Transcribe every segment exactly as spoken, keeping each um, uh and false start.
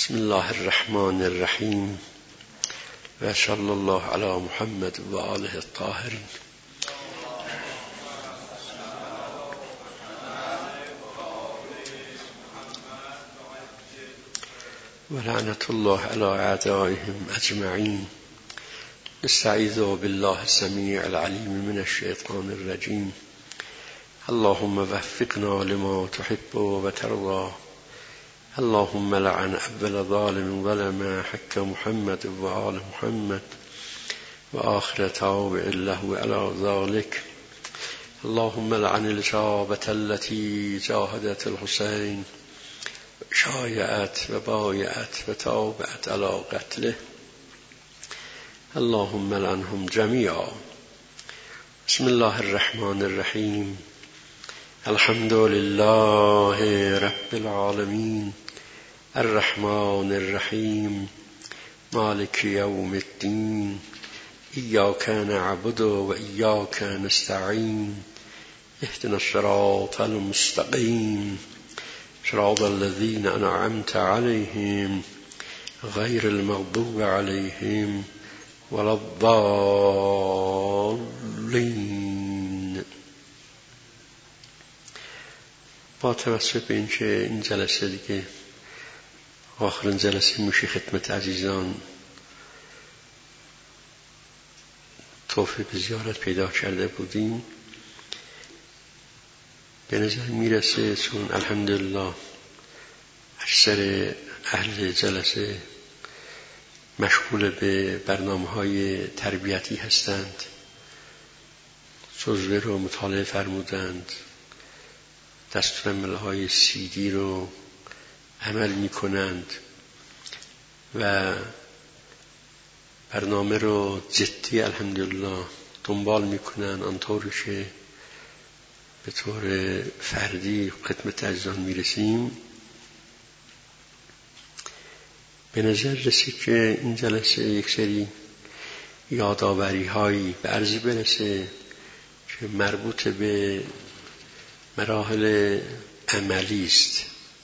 بسم الله الرحمن الرحیم و صلی الله علی محمد و آله الطاهرین. و لعنت الله علی اعدائهم اجمعین. نستعیذ بالله السمیع العلیم من الشیطان الرجیم. اللهم وفقنا لما تحب و ترضى. اللهم لعن اول ظالم ظلم حق محمد و آل محمد و آخر تابع له على ذلك. اللهم لعن الإصابة التي جاهدت الحسين شایعت و بایعت و تابعت على قتله. اللهم لعنهم جميعا. بسم الله الرحمن الرحیم. الحمد لله رب العالمين الرحمن الرحیم مالک یوم الدین. ایاک نعبد و ایاک نستعین. اهدنا الصراط المستقیم صراط الذين أنعمت عليهم غير المغضوب عليهم ولا الضالين. با توسط به اینکه این جلسه دیگه آخرین جلسه میشه خدمت عزیزان توفیق زیارت پیدا کرده بودیم، به نظر میرسه چون الحمدلله اکثر اهل جلسه مشغول به برنامه‌های تربیتی هستند، جزوه رو مطالعه فرمودند، دستورالعمل‌های سی دی رو عمل میکنند و برنامه رو جدی الحمدلله دنبال میکنند، آنطوری که به طور فردی خدمت عزیزان میرسیم. به نظر رسید که این جلسه یک سری یادآوری هایی به عرض برسه که مربوط به مراحل عملی است.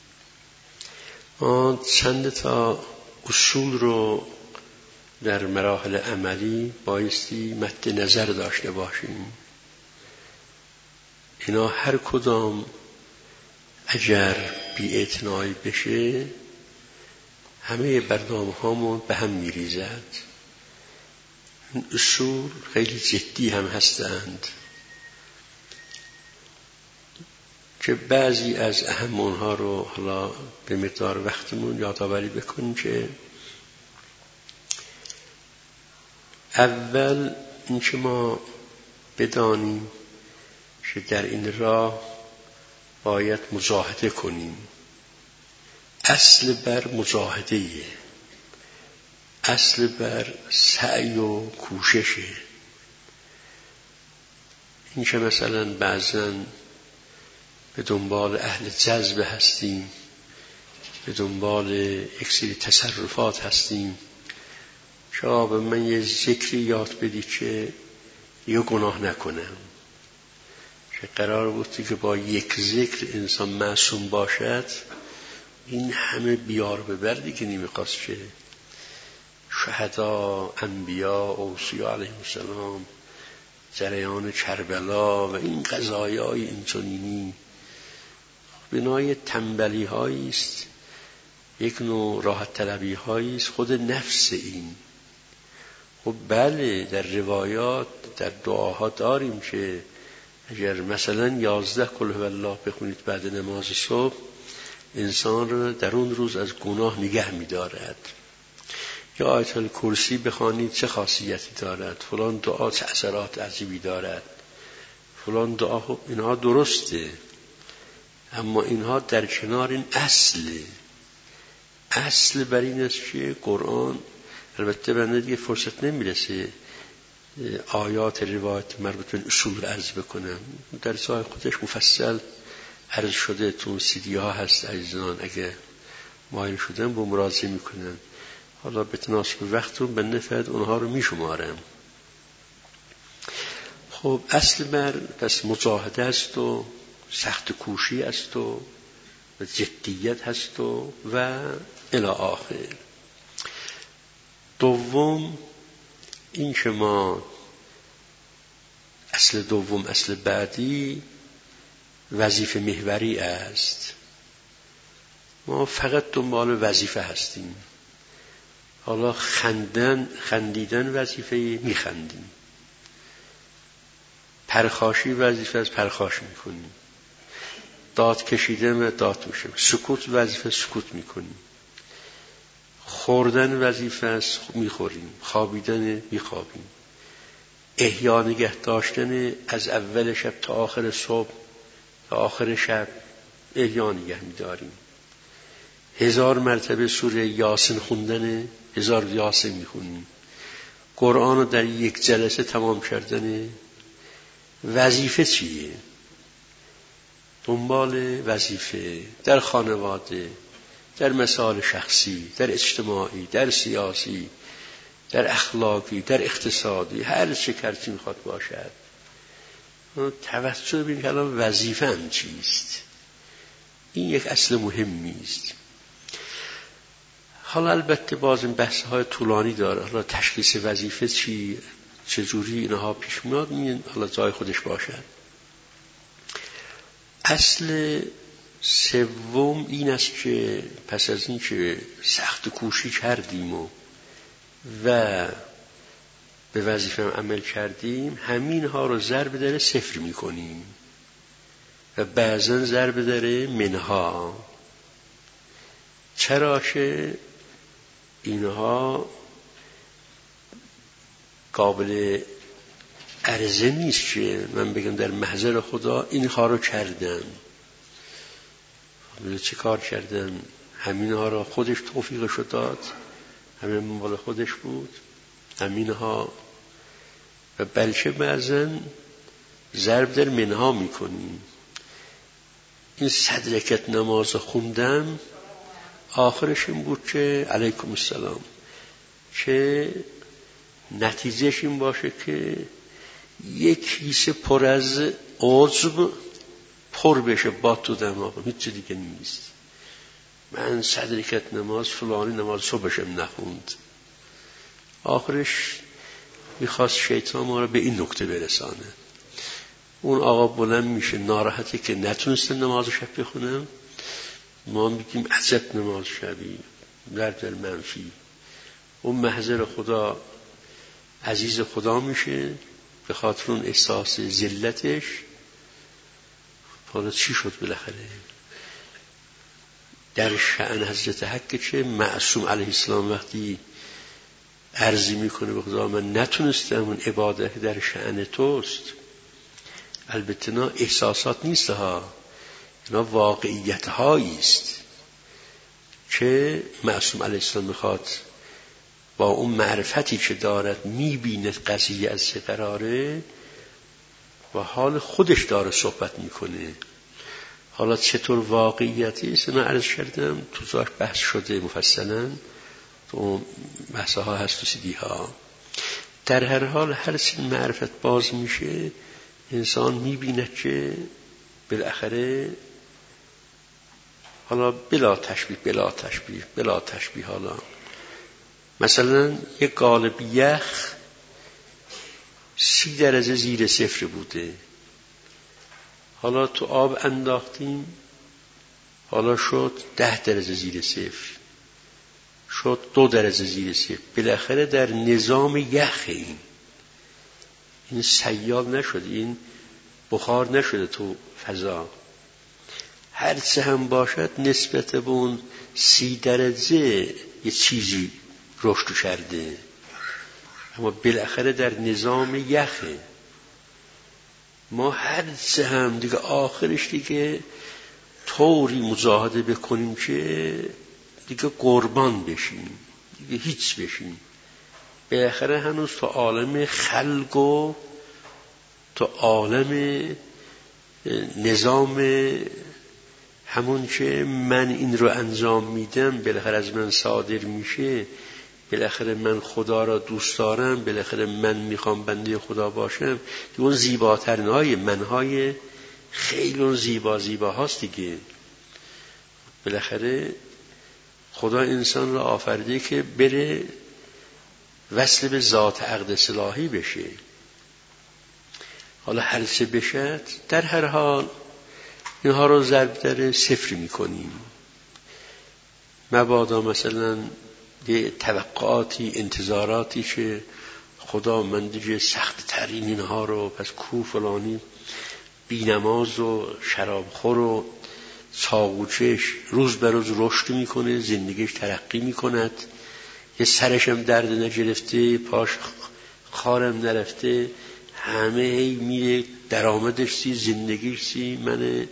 ما چند تا اصول رو در مراحل عملی بایستی مد نظر داشته باشیم. اینا هر کدام اگر بی‌اعتنایی بشه همه برنامه هامون به هم میریزد. این اصول خیلی جدی هم هستند که بعضی از اهم اونها رو حالا به مقدار وقتمون یادآوری بکنیم. که اول این که ما بدانیم که در این راه باید مجاهده کنیم. اصل بر مجاهده‌ایه، اصل بر سعی و کوششه. این که مثلا بعضاً به دنبال اهل جذب هستیم، به دنبال یک سری تصرفات هستیم، شما به من یه ذکری یاد بدی که یه گناه نکنم، که قرار بودی که با یک ذکر انسان معصوم باشد. این همه بیار ببردی که نمیخواست که شهدا، انبیا، اوصیا علیهم السلام، جریان کربلا و این قضایای اینچنینی بنای تنبلی هایی است، یک نوع راحت طلبی هایی است، خود نفس این. خب بله در روایات در دعاها داریم که اگر مثلا یازده قل هو الله بخونید بعد نماز صبح انسان رو در اون روز از گناه نگه می‌دارد. یا آیت الکرسی بخوانید چه خاصیتی دارد، فلان دعا چه اثرات عجیبی دارد، فلان دعا. خب اینها درسته، اما اینها در کنار این اصله. اصل بر این است که قرآن، البته بنده دیگه فرصت نمیرسه آیات روایت مربوط به اصول عرض بکنم، در سای خودش مفصل عرض شده، تو سیدی ها هست عزیزان، اگه مایل شدن با مراجعه میکنن. حالا به تناسب وقتون بنده فقط اونها رو میشمارم. خب اصل بر پس مجاهده است و سخت کوشی است و جدیت هست و و الی آخر. دوم این که ما اصل دوم اصل بعدی وظیفه محوری است. ما فقط دنبال وظیفه هستیم. حالا خندن خندیدن وظیفه میخندیم، پرخاشی وظیفه از پرخاش میکنیم، داد کشیدن داد میشه، سکوت وظیفه سکوت میکنیم، خوردن وظیفه است میخوریم، خوابیدن میخوابیم، احیا نگه داشتن از اول شب تا آخر صبح تا آخر شب احیا نگه میداریم، هزار مرتبه سوره یاسین خوندن، هزار یاسین میخونیم، قرآن رو در یک جلسه تمام کردن. وظیفه چیه؟ دنبال وظیفه در خانواده، در مسائل شخصی، در اجتماعی، در سیاسی، در اخلاقی، در اقتصادی، هر چه کارتی میخواد باشد توجه بین که الان وظیفه هم چیست. این یک اصل مهمی است. حالا البته باز این بحث های طولانی داره. حالا تشخیص وظیفه چی، چجوری اینها پیش میاد، این حالا جای خودش باشد. اصل سوم این است که پس از این که سخت کوشی کردیم و و به وظیفه عمل کردیم، همین ها رو ضرب در صفر میکنیم و بعضا ضرب در منها. چرا که اینها قابل عرضه نیست که من بگم در محضر خدا اینها رو کردم. چه کار کردم؟ همینها رو خودش توفیقشو داد، همین مال خودش بود همینها. و بلکه بعضا ضرب در منها میکنیم. این صد رکعت نماز خوندم، آخرش این بود که علیکم السلام، که نتیجهش این باشه که یک کیسه پر از عضو پر بشه با تو دماغم، هیچ دیگه نیست. من صد رکعت نماز فلانی نماز صبحشم نخوند. آخرش میخواست شیطان ما رو به این نکته برسانه. اون آقا بلند میشه ناراحته که نتونسته نماز شب بخونم. ما میگیم عجب نماز شبی، در در منفی. اون محضر خدا عزیز خدا میشه به خاطر اون احساس ذلتش. حالا چی شد بالاخره؟ در شأن حضرت حق چه معصوم علیه السلام وقتی عرضی میکنه به خدا من نتونستم اون عبادت در شأن توست. البته نه احساسات نیست ها، اینا واقعیت هایی است که معصوم علیه السلام میخواد با اون معرفتی که دارد میبیند قضیه از چه قراره و حال خودش داره صحبت میکنه. حالا چطور واقعیتی است اینا عرض کردم، توضاحش بحث شده مفصلا، تو بحث ها هست و سیدی ها. در هر حال هر چی معرفت باز میشه انسان میبیند که بالاخره حالا بلا تشبیه بلا تشبیه بلا تشبیه حالا مثلا یک قالب یخ سی درجه زیر صفر بوده، حالا تو آب انداختیم حالا شد ده درجه زیر صفر، شد دو درجه زیر صفر. بالاخره در نظام یخ این این سیال نشد، این بخار نشده تو فضا. هر چه هم باشد نسبت به اون سی درجه یه چیزی رشد کرده، اما بالاخره در نظام یخه. ما هر چه هم دیگه آخرش دیگه طوری مجاهده بکنیم که دیگه قربان بشیم، دیگه هیچ بشیم. بالاخره هنوز تو عالم خلق و تو عالم نظام همون که من این رو انجام میدم بالاخره از من صادر میشه، بالاخره من خدا را دوست دارم، بالاخره من میخوام بنده خدا باشم. اون زیباترین های منهای خیلی اون زیبا زیبا هاست دیگه. بالاخره خدا انسان را آفریده که بره وصل به ذات اقدس الهی بشه. حالا هر چه بشد، در هر حال اینها رو ضرب در صفر میکنیم. مبادا مثلا یه توقعاتی، انتظاراتی که خدا من دیگه سخت ترین اینها رو، پس کو فلانی بی نماز و شرابخور و ساقوچش روز به روز رشد میکنه، زندگیش ترقی میکند، یه سرش هم درد نگرفته، پاش خارم نرفته، همه هی میره، درآمدش سی، زندگیش سی. من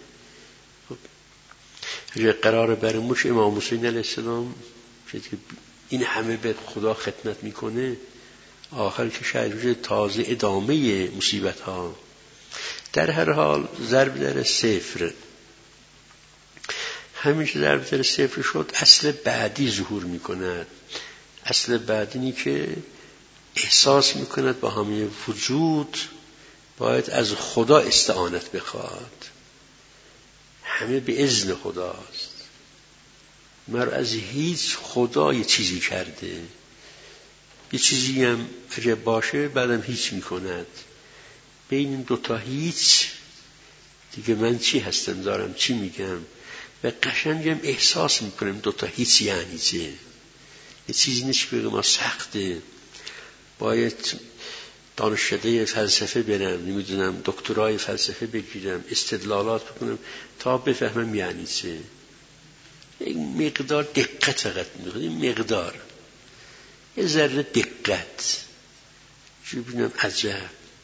قرار برموش امام حسین علیه السلام این همه به خدا خدمت میکنه، آخر که شاید تازه ادامه مصیبت ها. در هر حال ضرب در صفر، همیشه ضرب در صفر شد، اصل بعدی ظهور میکند. اصل بعدی اینی که احساس میکند با همه وجود باید از خدا استعانت بخواد، همه به اذن خداست. مر از هیچ خدا یه چیزی کرده، یه چیزی هم اگه باشه بعدم هیچ میکند. بین این دوتا هیچ دیگه من چی هستم دارم چی میگم، و قشنگم احساس میکنم دوتا هیچ یعنی چه. یه چیزی نیست که بگم ما سخته باید دانشکده فلسفه برم، نمیدونم دکترای فلسفه بگیرم، استدلالات بکنم تا بفهمم یعنی چه. این مقدار دقت فقط میخواد، این مقدار یه ذره دقت. چه ببینم عجب،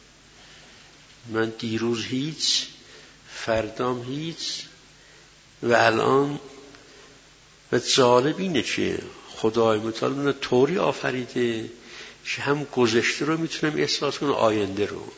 من دیروز هیچ، فردام هیچ، و الان و جالب اینه که خدای متعال من طوری آفریده که هم گذشته رو میتونم احساس کنم، آینده رو.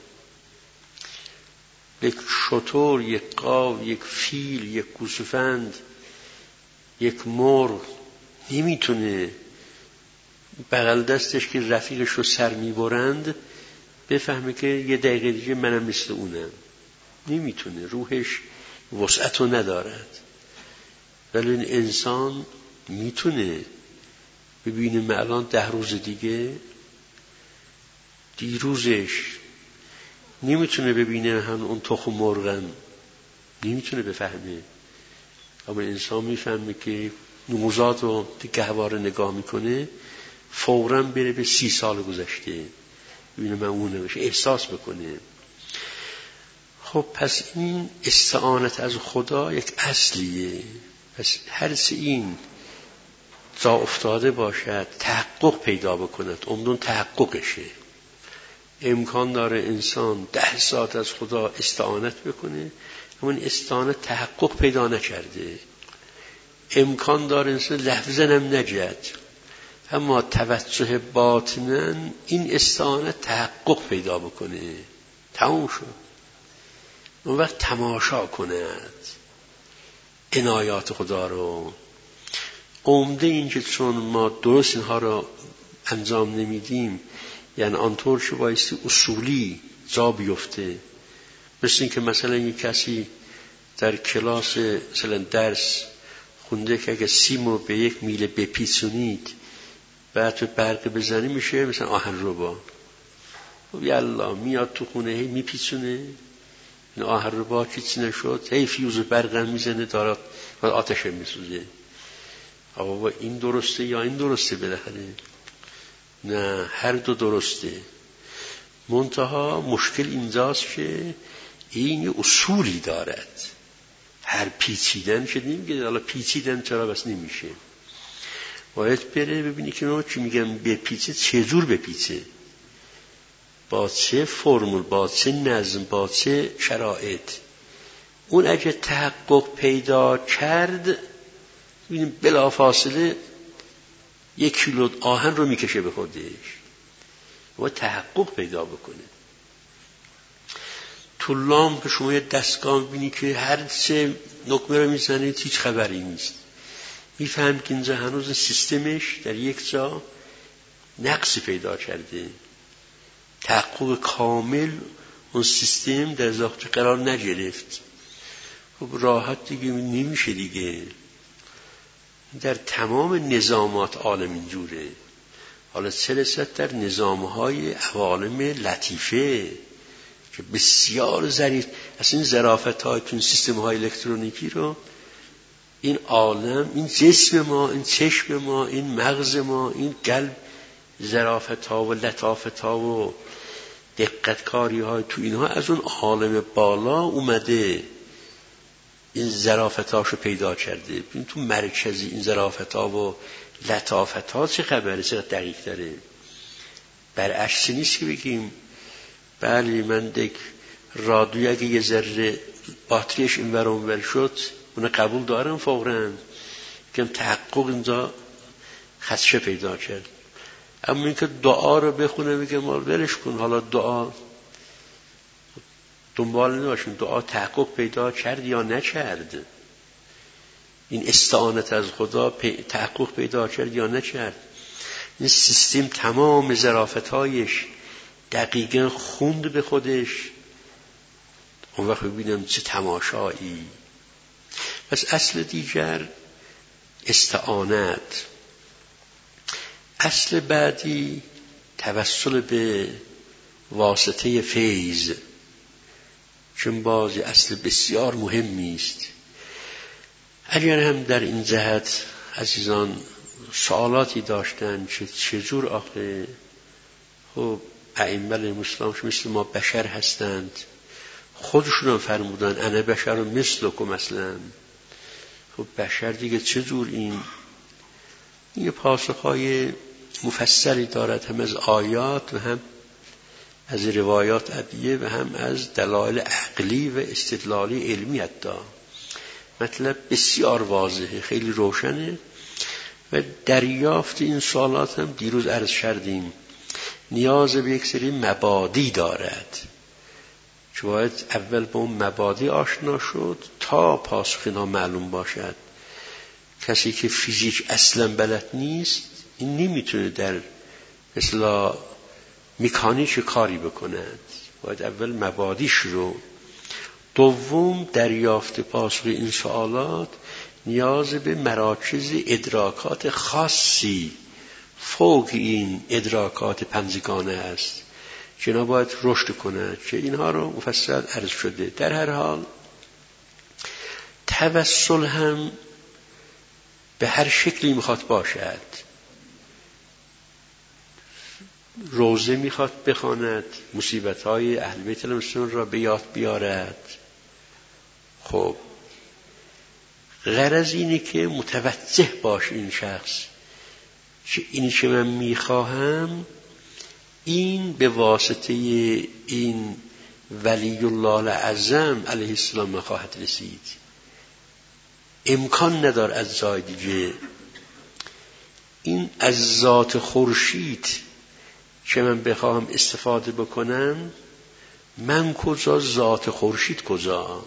یک شتر، یک قاو، یک فیل، یک گوسفند، یک مرغ نمیتونه بغل دستش که رفیقش رو سر میبرند بفهمه که یه دقیقه دیگه منم مثل اونم. نمیتونه، روحش وسعت رو ندارد. ولی این انسان میتونه ببینه من الان ده روز دیگه، دیروزش نمیتونه ببینه هم اون تخم مرغم، نمیتونه بفهمه. اما انسان میفهمه که نوزاد رو گهواره نگاه میکنه، فوراً بره به سی سال گذشته ببینه من اونه بشه، احساس بکنه. خب پس این استعانت از خدا یک اصلیه. پس هر چه این جا افتاده باشد تحقق پیدا بکند، عمدون تحققشه. امکان داره انسان ده ساعت از خدا استعانت بکنه، اما این استعانت تحقق پیدا نکرده. امکان داره انسان لفظاً هم نجد، اما توجه باطناً این استعانت تحقق پیدا بکنه، تموم شد. اون وقت تماشا کند عنایات خدا رو. عمده این که چون ما درست اینها رو انجام نمیدیم، یعنی آنطور که بایستی اصولی جا بیفته. مثل این که مثلا یک کسی در کلاس مثلا درس خونده که اگه سیم رو به یک میله بپیچونید بعد تو برق بزنی میشه مثلا آهنربا. خب یالله میاد تو خونه هی میپیچونه، این آهنربا چیزی نشد، هی فیوز برق هم میزنه دارد و آتش میسوزه. آقا این درسته یا این درسته؟ بالاخره نه، هر دو درسته. منتها مشکل اینجاست که این اصولی دارد. هر پیچیدن شد نمیگه حالا پیچیدن چرا بس نمیشه. باید بره ببینی که ما چی میگم بپیچه، چه جور بپیچه، با چه فرمول، با چه نظم، با چه شرایط. اون اگه تحقق پیدا کرد ببینیم بلا فاصله یک کیلو آهن رو میکشه به خودش و تحقق پیدا بکنه. تو لامپ شما یه دستگاه بینی که هر چه نکمه رو میزنید هیچ خبری نیست، میفهم که اینجا هنوز سیستمش در یک جا نقصی پیدا کرده. تحقق کامل اون سیستم در ذات قرار نگرفت. خب راحت دیگه نمیشه دیگه. در تمام نظامات عالم اینجوره. حالا چه رسد در نظامهای عوالم لطیفه که بسیار ظریف. اصلا این ظرافت های تو سیستم های الکترونیکی رو این عالم، این جسم ما، این چشم ما، این مغز ما، این قلب، ظرافت ها و لطافت ها و دقت کاری های تو اینها از اون عالم بالا اومده، این ظرافت هاشو پیدا کرده. این تو مرکزی این ظرافت ها و لطافت ها چه خبره، چه دقیق داره. برعکس نیست که بگیم بله من دیگه رادیو اگه یه ذره باتریش این ور اون ور شد اون قبول دارم فوراً، که تحقق اینجا خدشه پیدا کرد. اما اینکه دعا رو بخونه میگه ما ولش کن، حالا دعا دنبال نباشیم دعا تحقق پیدا کرد یا نکرد، این استعانت از خدا تحقق پیدا کرد یا نکرد. این سیستم تمام ظرافت‌هایش دقیقاً خوند به خودش. اون وقت ببینم چه تماشایی. پس اصل دیگر استعانت. اصل بعدی توسل به واسطه فیض، چون بازی اصل بسیار مهمی است. اگر هم در این جهت عزیزان سوالاتی داشتن که چجور آخه خب ائمه مسلم مثل ما بشر هستند، خودشون هم فرمودن انا بشر مثلکم مثلا، خب بشر دیگه چجور این این پاسخهای مفصلی دارد، هم از آیات و هم از روایات ادعیه و هم از دلایل عقلی و استدلالی علمی حتی. مطلب بسیار واضحه، خیلی روشنه و دریافت این سوالات هم دیروز عرض کردیم نیاز به یک سری مبادی دارد، چون باید اول با اون مبادی آشنا شد تا پاسخ اینا معلوم باشد. کسی که فیزیک اصلا بلد نیست این نمیتونه در مثلا مکانیک کاری بکند، باید اول مبادیش رو. دوم دریافت پاسخ این سوالات نیاز به مراکز ادراکات خاصی فوق این ادراکات پنجگانه است که اینا باید رشد کند، که اینها رو مفصل عرض شده. در هر حال توسل هم به هر شکلی میخواد باشد. روزه میخواد بخواند، مصیبت‌های اهل بیت المسلمین را به یاد بیارد. خب غرض اینه که متوجه باش این شخص که اینی که من میخواهم این به واسطه این ولی الله اعظم علیه السلام خواهد رسید، امکان ندار از جای دیگه. این از ذات خورشید که من بخواهم استفاده بکنم، من کجا ذات خورشید کجا؟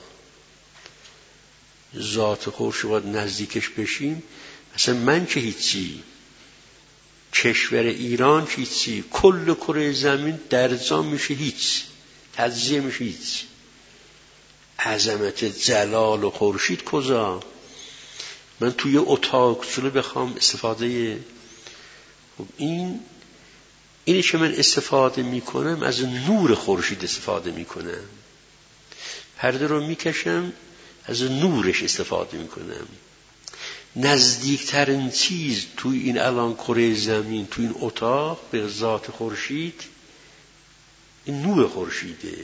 ذات خورشید باید نزدیکش بشیم. مثلا من که هیچی، کشور ایران که هیچی، کل کره زمین درجا میشه هیچ، تجزیه میشه هیچ. عظمت جلال و خورشید کجا؟ من توی اتاق چلو بخوام استفاده. خب این اینی که من استفاده میکنم از نور خورشید استفاده میکنم، پرده رو میکشم از نورش استفاده میکنم. نزدیکترین چیز توی این الان کره زمین توی این اتاق به ذات خورشید این نور خورشیده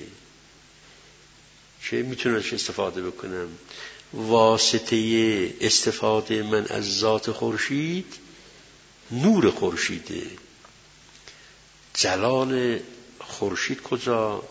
که میتونم استفاده بکنم. واسطه استفاده من از ذات خورشید نور خورشیده. جلال خورشید کجا؟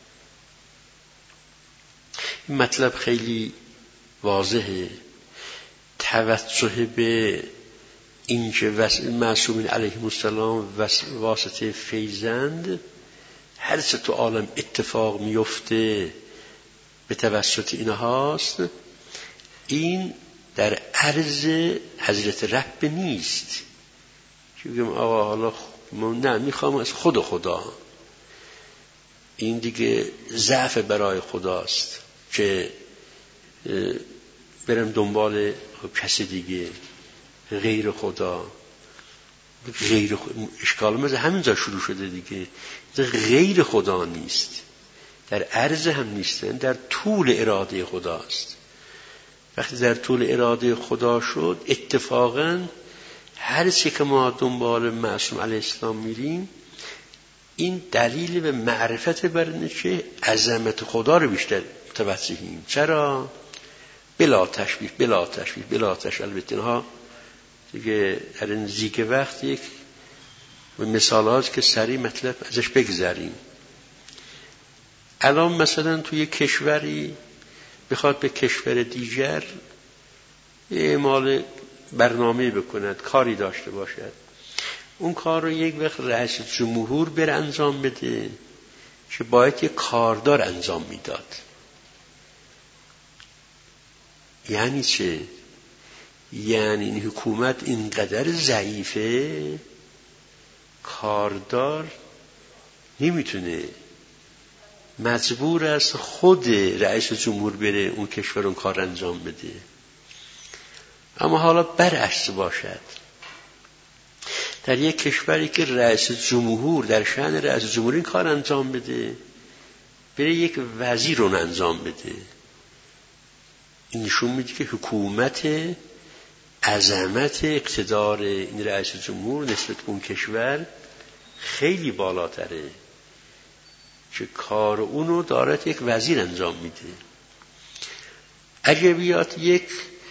این مطلب خیلی واضحه. توجه به این که معصومین علیهم السلام واسطه فیضند، هر چه تو عالم اتفاق میفته به توسط اینهاست. این در عرض حضرت رب نیست که بگم آقا حالا نه میخوام از خود خدا، این دیگه ضعف برای خداست که برم دنبال کسی دیگه. غیر خدا. غیر خدا اشکال مثل همینجا شروع شده دیگه. غیر خدا نیست، در عرض هم نیستن، در طول اراده خداست. وقتی در طول اراده خدا شد، اتفاقاً هر چی که ما دنبال معصوم علیه السلام میریم، این دلیل به معرفت برنه که عظمت خدا رو بیشتر متوجهیم. چرا؟ بلا تشبیه بلا تشبیه بلا تشبیه. البته اینها دیگه در این زیگ وقت یک مثالات که سریع مطلب ازش بگذریم. الان مثلا توی کشوری بخواد به کشور دیگر اعمال برنامه بکند، کاری داشته باشد، اون کار رو یک وقت رئیس جمهور بر انجام بده که باید یک کاردار انجام میداد. یعنی چه؟ یعنی این حکومت اینقدر ضعیفه کاردار نمیتونه، مجبور است خود رئیس جمهور بره اون کشور اون کار انجام بده. اما حالا برعکس باشد، در یک کشوری که رئیس جمهور در شأن رئیس جمهور این کار انجام بده، بره یک وزیر اون انجام بده، این نشون میده که حکومت، عظمت اقتدار این رئیس جمهور نسبت به اون کشور خیلی بالاتره که کار اونو دارد یک وزیر انجام میده. اگه بیاد یک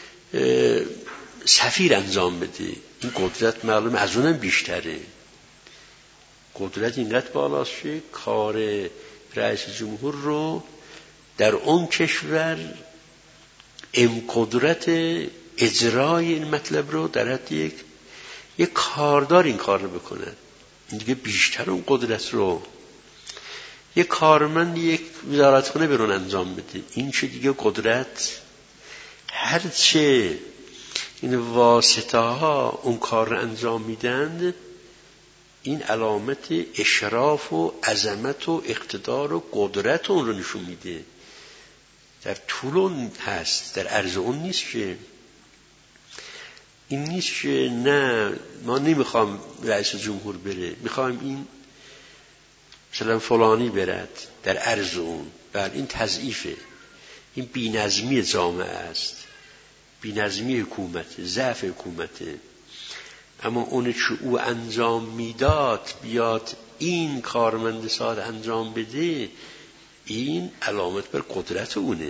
سفیر انجام بده، این قدرت معلوم از اونم بیشتره. قدرت اینقدر بالاست که کار رئیس جمهور رو در اون کشور ام قدرت اجرای این مطلب رو در حد یک یک کاردار این کار رو بکنه. این دیگه بیشتر اون قدرت رو یک کارمند یک وزارتخانه برون انجام بده. این چه دیگه قدرت، هرچه این واسطه ها اون کار رو انجام میدند، این علامت اشراف و عظمت و اقتدار و قدرت اون رو نشون میده. در طول اون هست، در عرض اون نیست. که این نیست که نه ما نمیخوام رئیس جمهور بره، میخوایم این مثلا فلانی برد، در عرض اون. بله این تضعیفه، این بی‌نظمی جامعه است، بی‌نظمی حکومت، ضعف حکومته. اما اون چه او انجام میداد بیاد این کارمند ساد انجام بده، این علامت بر قدرت اونه.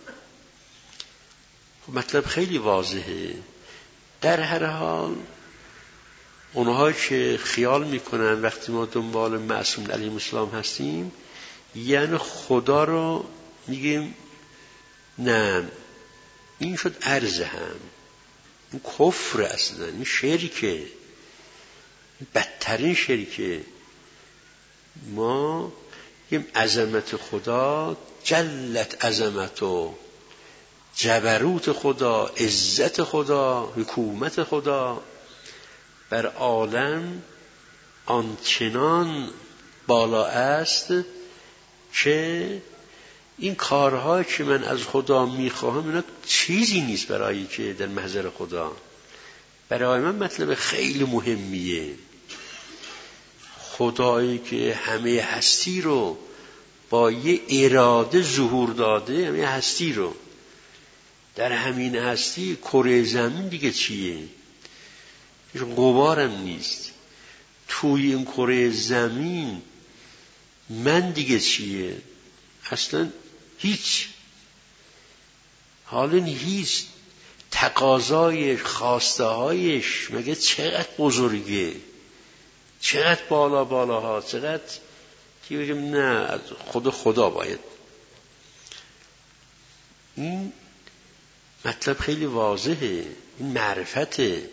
مطلب خیلی واضحه. در هر حال اونها که خیال میکنن وقتی ما دنبال معصوم علیه السلام هستیم یعنی خدا رو میگیم، نه این شد عرض هم، این کفر اصلا، این شرکه، این بدترین شرکه. ما میگیم عظمت خدا، جلت عظمت و جبروت خدا، عزت خدا، حکومت خدا بر عالم آنچنان بالا است که این کارها که من از خدا میخواهم اینا چیزی نیست برای که در محضر خدا. برای من مطلب خیلی مهمیه. خدایی که همه هستی رو با یه اراده ظهور داده، همه هستی رو، در همین هستی کره زمین دیگه چیه؟ هیچ غبارم نیست. توی این کره زمین من دیگه چیه؟ اصلا هیچ. حالا هیچ. تقاضایش، خواسته هایش مگه چقدر بزرگه، چقدر بالا بالا ها، چقدر که بگم نه از خود خدا باید. این مطلب خیلی واضحه، این معرفته.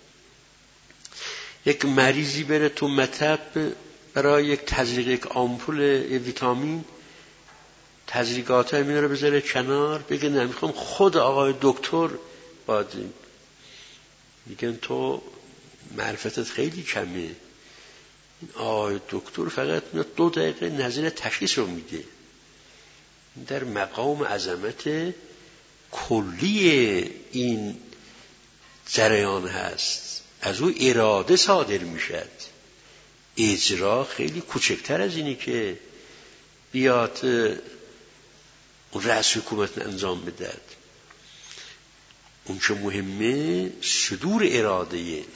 یک مریضی بره تو مطب برای یک تزریق یک آمپول ویتامین، تزریقات های میره بذاره کنار، بگه نمیخوام خود آقای دکتر باید. میگن تو معرفتت خیلی کمه، این آقای دکتر فقط دو دقیقه نظر تشخیص رو میده. در مقام عظمت کلی این جریان هست، از او اراده صادر میشد. اجرا خیلی کوچکتر از اینی که بیاد رئیس حکومت انجام بدهد. اون چه مهمه صدور اراده.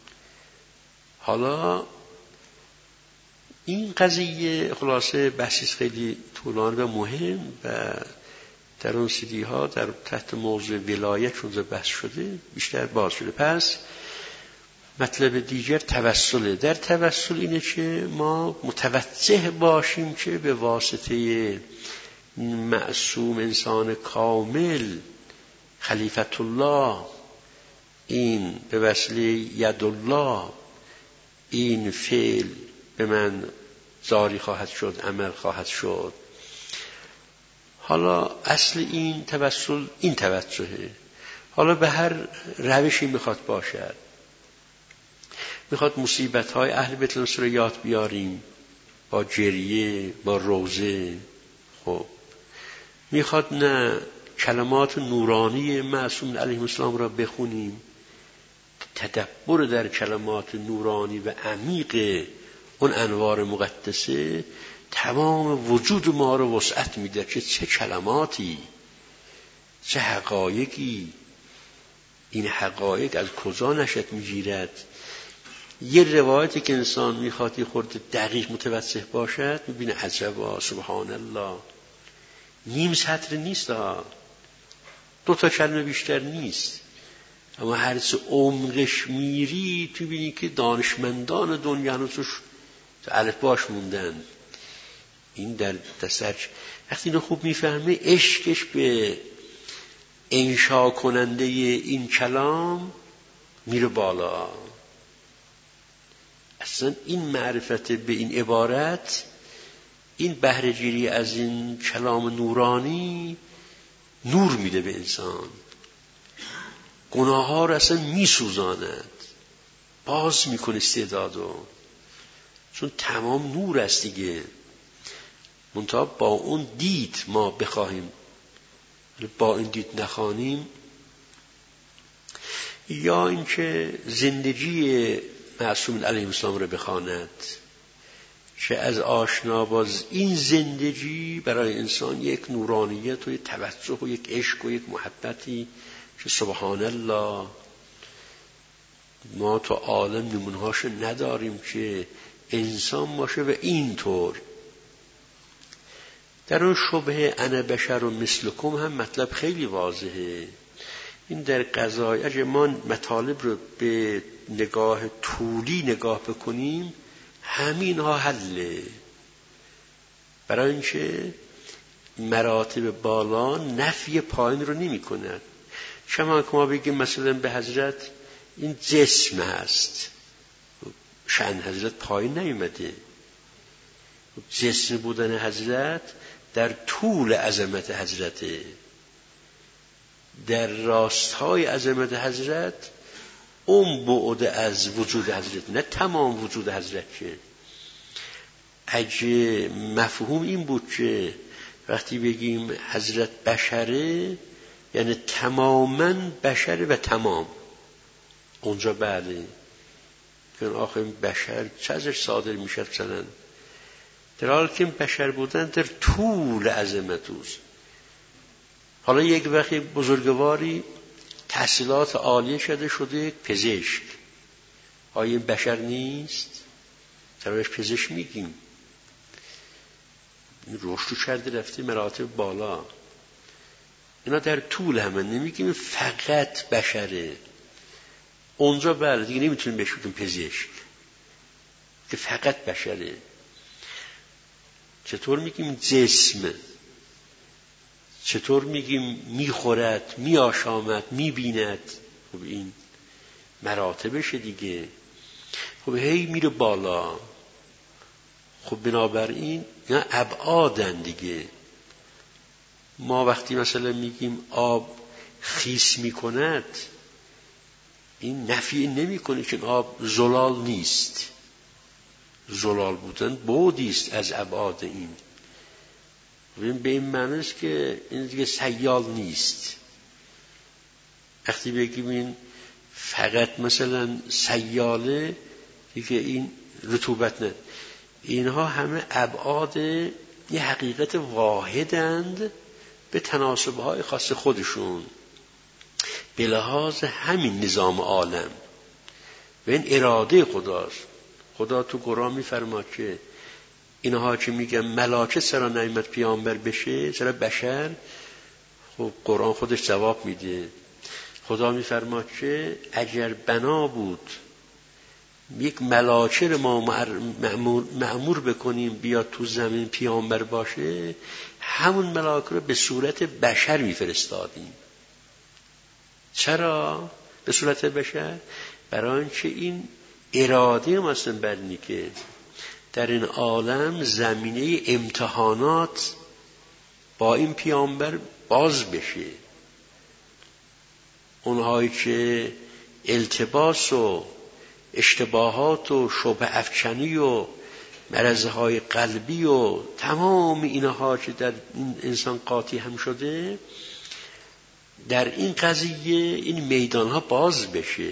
حالا این قضیه خلاصه بحثی خیلی طولانی و مهم و در اون سیدی ها در تحت موضوع ولایت شده بحث شده، بیشتر باز شده. پس مطلب دیگر توسله. در توسل اینه که ما متوجه باشیم که به واسطه معصوم انسان کامل خلیفت الله، این به وسیله ید الله این فعل به من جاری خواهد شد، عمل خواهد شد. حالا اصل این توسل این توجهه. حالا به هر روشی میخواد باشد، میخواد مصیبت های اهل بیت الانس رو یاد بیاریم با جریه، با روزه. خب میخواد نه کلمات نورانی معصوم علیه السلام را بخونیم، تدبر در کلمات نورانی و عمیق اون انوار مقدسه تمام وجود ما رو وسعت میده که چه کلماتی، چه حقایقی. این حقایق از کجا نشأت میگیرد؟ یه روایتی که انسان میخواد خورده دقیق متوجه باشد میبینه عجبا، سبحان الله، نیم سطر نیست ها، دو تا کلمه بیشتر نیست، اما هر چه عمقش میری تو بینی که دانشمندان دنیا هنوز توش الف باش موندن. این در دسترچ وقتی اینو خوب میفهمه، عشقش به انشا کننده این کلام میره بالا. اصلا این معرفت به این عبارت، این بهره‌گیری از این کلام نورانی نور میده به انسان، گناه ها رو اصلا میسوزاند، باز میکنه استعدادو، چون تمام نور است دیگه. منتها با اون دید ما بخواهیم، با این دید نخوانیم، یا اینکه زندگی معصوم علیه السلام رو بخواند که از آشنا باز این زندگی برای انسان یک نورانیت و یک توجه و یک عشق و یک محبتی که سبحان الله ما تو عالم نمونهاشو نداریم که انسان باشه و اینطور. در اون شبه انا بشر و مثلکم هم مطلب خیلی واضحه. این در قضای اگه ما مطالب رو به نگاه طولی نگاه بکنیم همین ها حله، برای اینکه مراتب بالا نفی پایین رو نمی کند. شما که ما بگیم مثلا به حضرت این جسم هست، شأن حضرت پایین نیومده. جسم بودن حضرت در طول عظمت حضرته، در راستهای عظمت حضرت اون بعد از وجود حضرت، نه تمام وجود حضرت. که اگه مفهوم این بود که وقتی بگیم حضرت بشره یعنی تماما بشره و تمام، اونجا بله که آخه بشر چه ازش صادر میشد مثلا، در حال که بشر بودن در طول عظمت اوست. حالا یک وقتی بزرگواری تحصیلات عالیه شده شده یک پزشک، آیا این بشر نیست؟ چراش پزشک میگیم؟ این رشد کرده رفته مراتب بالا. اینا در طول همه نمیگیم فقط بشره. اونجا بله دیگه نمیتونیم بهش بگیم پزشک که فقط بشره. چطور میگیم جسم؟ چطور میگیم میخورد، میآشامد، میبیند؟ خب این مراتبشه دیگه. خب هی میره بالا. خب بنابراین اینا ابعادن دیگه. ما وقتی مثلا میگیم آب خیس میکند، این نفی نمی کنه که آب زلال نیست. زلال بودن بودیست از ابعاد این. به این معنی است که این دیگه سیال نیست. وقتی بگیم این فقط مثلا سیاله دیگه این رطوبت نه، اینها همه ابعاد یه حقیقت واحدند به تناسبهای خاص خودشون به لحاظ همین نظام عالم و این اراده خداست. خدا تو قرآن میفرماد که اینها که میگن ملائکه چرا نیامد پیامبر بشه، چرا بشر؟ خب قرآن خودش جواب میده. خدا میفرماد که اگر بنا بود یک ملائکه رو ما مأمور بکنیم بیاد تو زمین پیامبر باشه، همون ملائکه رو به صورت بشر میفرستادیم. چرا به صورت بشر؟ برای اینکه این اراده مثلا برنی که در این عالم زمینه امتحانات با این پیامبر باز بشه. اونهایی که التباس و اشتباهات و شبه افکنی و مرضهای قلبی و تمام اینها که در این انسان قاطی هم شده، در این قضیه این میدانها باز بشه.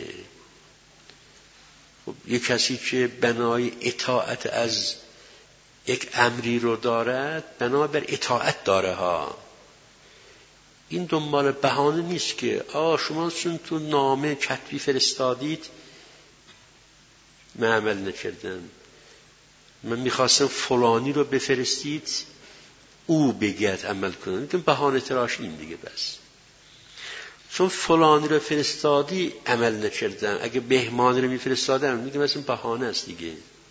خب یک کسی که بنای اطاعت از یک امری رو دارد، بنا بر اطاعت داره ها. این دنبال بهانه نیست که آه شما چون تو نامه کتبی فرستادید من عمل نکردم، من میخواستم فلانی رو بفرستید او بگید عمل کنم، میگم بهانه تراشیم دیگه. بس چون فلانی رو فرستادی عمل نکردم، اگه بهمانی رو میفرستادم میگم مثلا بهانه است دیگه.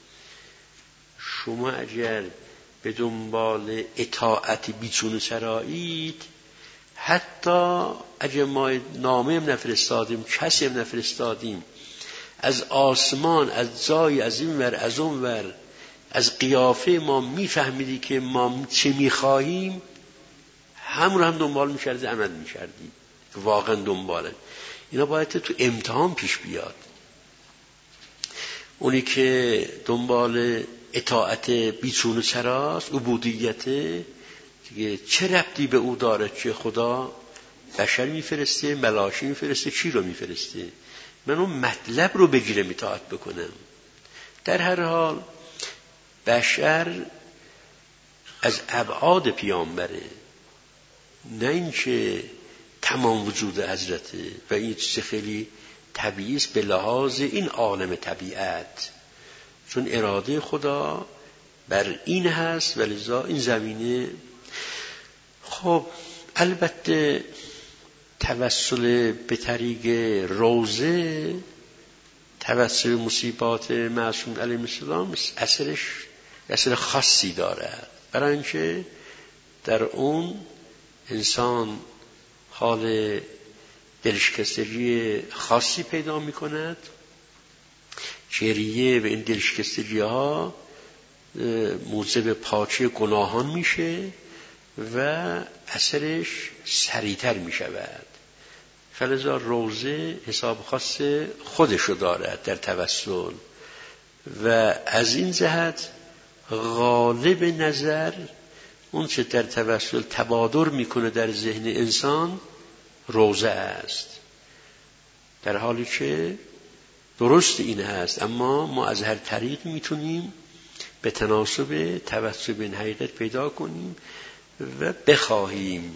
شما اگر به دنبال اطاعت بیچون چرایید، حتی اگر ما نامه هم نفرستادیم، کسی هم نفرستادیم، از آسمان از جای از این ور از اون ور از قیافه ما میفهمیدی که ما چه میخواهیم، همون رو هم دنبال میکردی، عمل میکردی واقعا دنباله. اینا باید تو امتحان پیش بیاد. اونی که دنبال اطاعت بیچون چراست، عبودیت دیگه، چه ربطی به او داره که خدا بشر میفرسته، ملائکه میفرسته، چی رو میفرسته؟ من اون مطلب رو بگیرم اطاعت بکنم. در هر حال بشر از ابعاد پیامبره، نه اینکه تمام وجود حضرته، و این چیز خیلی طبیعی است به لحاظ این عالم طبیعت، چون اراده خدا بر این هست، ولذا این زمینه. خب البته توسل به طریق روزه، توسل مصیبات معصوم علیه السلام اثرش اثر خاصی دارد، برای اینکه در اون انسان حال دلشکستگی خاصی پیدا می کند. گریه و این دلشکستگی ها موجب پاکی گناهان میشه و اثرش سریعتر می شود. فلذا روزه حساب خاص خودشو دارد در توسل، و از این جهت غالب نظر اون چه در توسل تبادر میکنه در ذهن انسان روزه است، در حالی که درست این هست. اما ما از هر طریق میتونیم به تناسب توسل به این حقیقت پیدا کنیم و بخواهیم.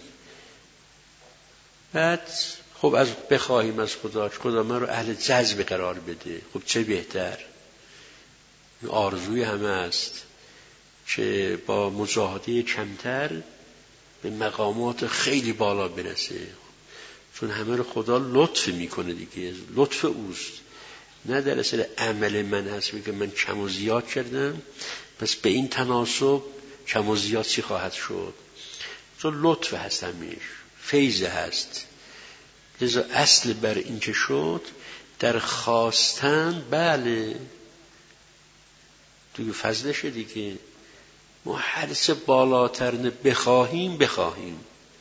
بعد خب از بخواهیم از خدا، خدا من رو اهل جذب قرار بده، خب چه بهتر. آرزوی همه است که با مجاهده کمتر به مقامات خیلی بالا برسه، چون همه رو خدا لطف میکنه دیگه، لطف اوست، نه در اصل عمل من هست میگه من کم و زیاد کردم پس به این تناسب کم و زیاد چی خواهد شد، چون لطف هست، همیش فیض هست. لذا اصل بر این که شد در خواستن، بله توی فضلشه دیگه. ما هر چه بالاتر بخواهیم بخواهیم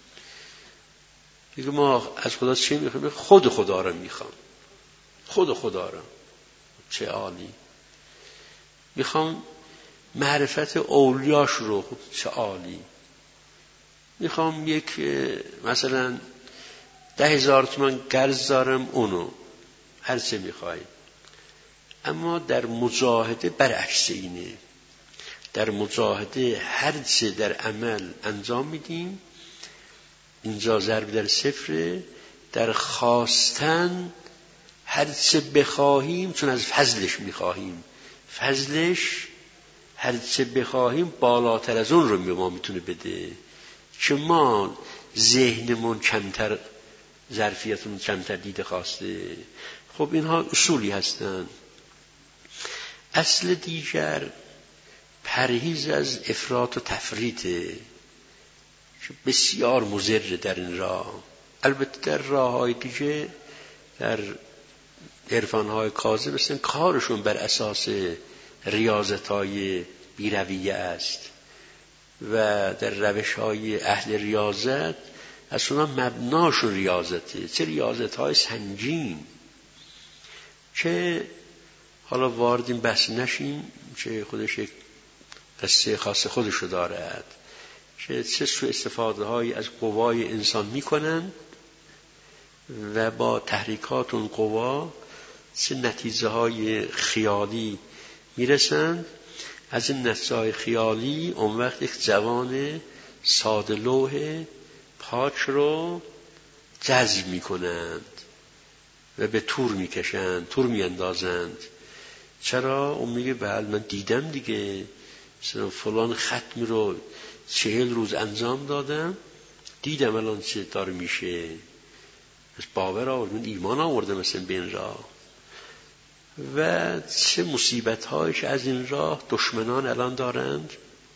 دیگه. ما از خدا چه میخوایم؟ خود خدا رو میخوام، خود خدا رو. چه عالی. میخوام معرفت اولیاش رو، چه عالی. میخوام یک مثلا ده هزار تومان قرض دارم اونو، هر چه میخوایم. اما در مجاهده برعکس اینه. در مجاهده هر چه در عمل انجام میدیم، اینجا ضرب در صفر. در خواستن هر چه بخواهیم، چون از فضلش میخواهیم، فضلش هر چه بخواهیم بالاتر از اون رو به ما میتونه بده، که ما ذهنمون کمتر، ظرفیتمون کمتر دیده خواسته. خب اینها اصولی هستند. اصل دیگر پرهیز از افراط و تفریطه که بسیار مضر در این راه. البته در راه‌های دیگه، در عرفان‌های کاذب هستن، کارشون بر اساس ریاضت‌های بی‌رویه است و در روش‌های اهل ریاضت اصلا مبناشون ریاضته. چه ریاضت‌های سنگین که حالا وارد این بحث نشیم، که خودش یک قصه خاص خودشو دارد، که چه سوء استفاده های از قوای انسان میکنن و با تحریکات اون قوا چه نتیجه های خیالی میرسن. از این نتیجه های خیالی اون وقت یک جوان ساده لوح پاک رو جذب میکنند و به تور میکشند، تور میاندازند. چرا؟ اون میگه بله من دیدم دیگه، مثلا فلان ختمی رو چهل روز انجام دادم، دیدم الان چه داره میشه، از باور آورد، من ایمان آوردم مثلا به این راه. و چه مصیبت هایش از این راه دشمنان الان دارند.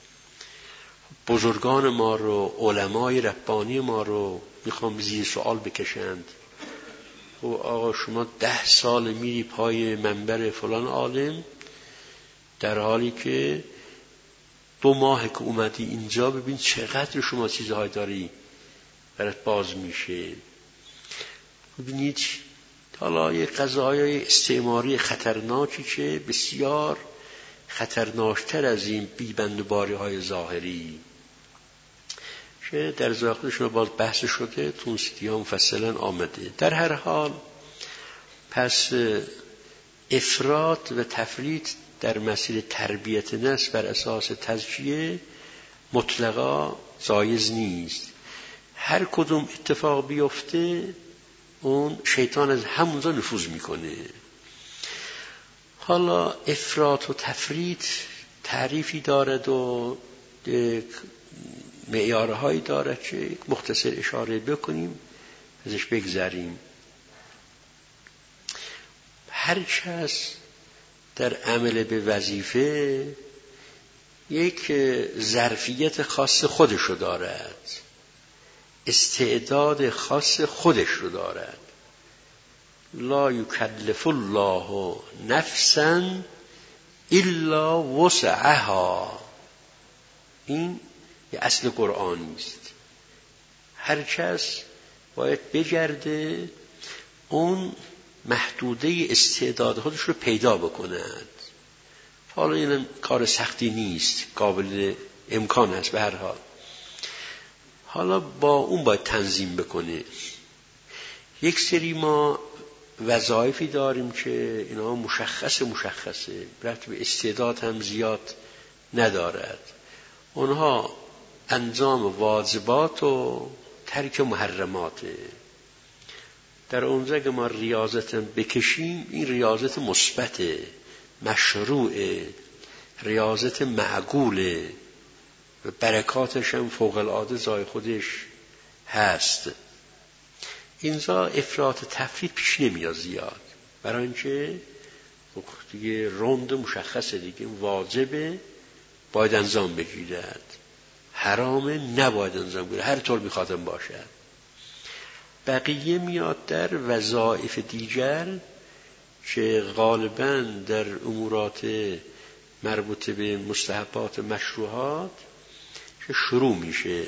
بزرگان ما رو، علمای ربانی ما رو میخوام زیر سوال بکشند. و آقا شما ده سال میری پای منبر فلان عالم، در حالی که دو ماه که اومدی اینجا، ببین چقدر شما چیزهای داری برات باز میشه. ببینید حالا یه قضایای استعماری خطرناکی که بسیار خطرناکتر از این بیبند و باری های ظاهری، که در ذاکرشون باز بحث شده، تو سیدی ها مفصلا آمده. در هر حال پس افراط و تفریط در مسیر تربیت نفس بر اساس تزکیه مطلقا جایز نیست. هر کدوم اتفاق بیفته اون شیطان از همونجا نفوذ میکنه. حالا افراط و تفریط تعریفی دارد و معیارهایی دارد که مختصر اشاره بکنیم، ازش بگذریم. هر کس در عمل به وظیفه یک ظرفیت خاص خودش رو دارد، استعداد خاص خودش رو دارد. لا یکلف الله نفسا الا وسعها. این یه اصل قرآنی است. هر کس باید بگرده اون محدوده استعداد خودش رو پیدا بکند. حالا این کار سختی نیست، قابل امکان است به هر حال. حالا با اون باید تنظیم بکنه. یک سری ما وظایفی داریم که اینا مشخص مشخصه، ربط به استعداد هم زیاد ندارد. اونها انجام واجبات و ترک محرماته. در اونجا که ما ریاضت بکشیم، این ریاضت مثبت، مشروع، ریاضت معقوله و برکاتش هم فوق العاده جای خودش هست. اینجا افراط تفریط پیش نمیاد زیاد، برای اینکه دیگه روند مشخصه، دیگه واجبه باید انجام بگیرد، حرامه نباید انجام بگیرد، هر طور میخوادم باشد. بقیه میاد در وظایف دیگر که غالباً در امورات مربوط به مستحبات مشروعات که شروع میشه.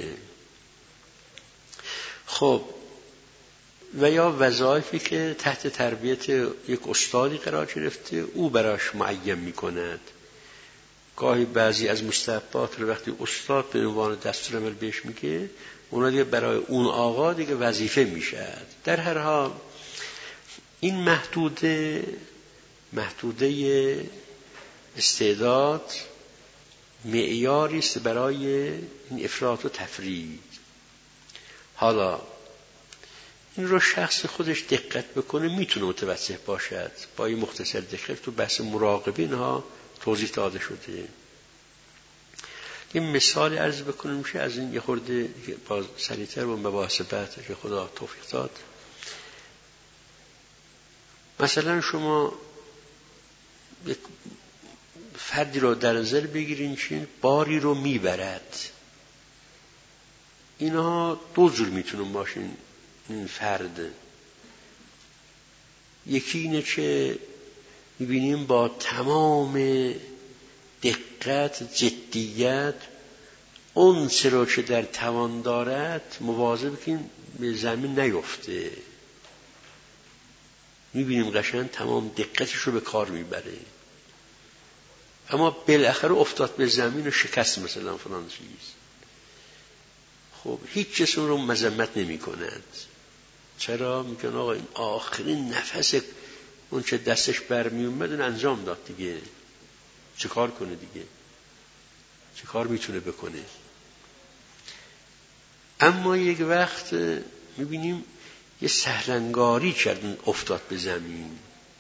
خب و یا وظایفی که تحت تربیت یک استادی قرار گرفته، او براش معین میکند. گاهی بعضی از مستحبات رو وقتی استاد به عنوان دستورالعمل بهش میگه، اونا دیگه برای اون آقا دیگه وظیفه میشه. در هر حال این محدوده محدوده استعداد معیاری است برای این افراط و تفرید. حالا این رو شخص خودش دقت بکنه میتونه متوسط باشد. با این مختصر دقت تو بحث مراقبه اینها توضیح داده شده. این مثال عرض بکنم میشه از این یه خورده باز سریعتر و مباحث بعد که خدا توفیق داد. مثلا شما یک فردی رو در نظر بگیرین چین باری رو میبرد. اینها دو جور میتونن باشین. این فرد یکی اینه که میبینیم با تمام دقت جدیت اون چه رو که در توان دارد مواظب که به زمین نیفته. میبینیم قشنگ تمام دقتش رو به کار میبره، اما بالاخره افتاد به زمین و شکست مثلا فلان چیز. خب هیچ کس اون رو مذمت نمی کند. چرا؟ میگن آقا این آخرین نفس اون چه دستش برمی اومد اون انجام داد دیگه، چه کار کنه دیگه، چه کار میتونه بکنه. اما یک وقت میبینیم یه سهلنگاری کرد افتاد به زمین،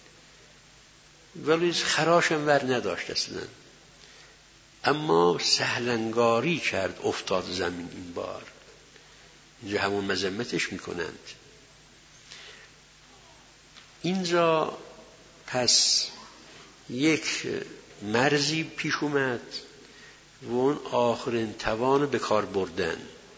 ولی خراشم ور نداشت اصلا، اما سهلنگاری کرد افتاد زمین. این بار اینجا همون مذمتش میکنند. اینجا پس یک مرزی پیش اومد و اون آخرین توان به کار بردن.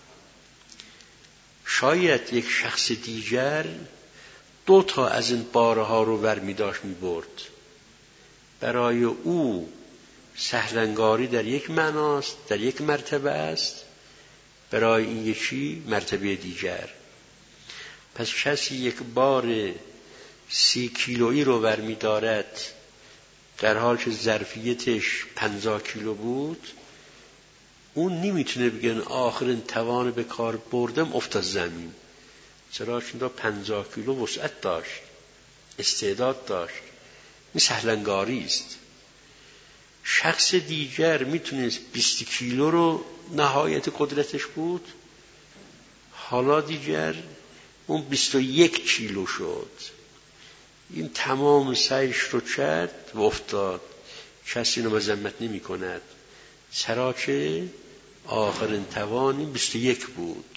شاید یک شخص دیگر دو تا از این بارها رو ور می داشت می برد. برای او سهلنگاری در یک معناست، در یک مرتبه است، برای این یکی مرتبه دیگر. پس کسی یک بار سی کیلویی رو ور می دارد در حال که ظرفیتش پنجاه کیلو بود، اون نمیتونه بگن آخرین توان به کار بردم افتاد زمین. چرا؟ چون پنجاه کیلو وسعت داشت، استعداد داشت. این سهلنگاری است. شخص دیگر میتونست بیست کیلو رو نهایت قدرتش بود، حالا دیگر اون بیست و یک کیلو شد. این تمام سعیش رو کرد و افتاد. کسی اینو مذمت نمی کند، چرا که آخرین توانی بیست و یک بود.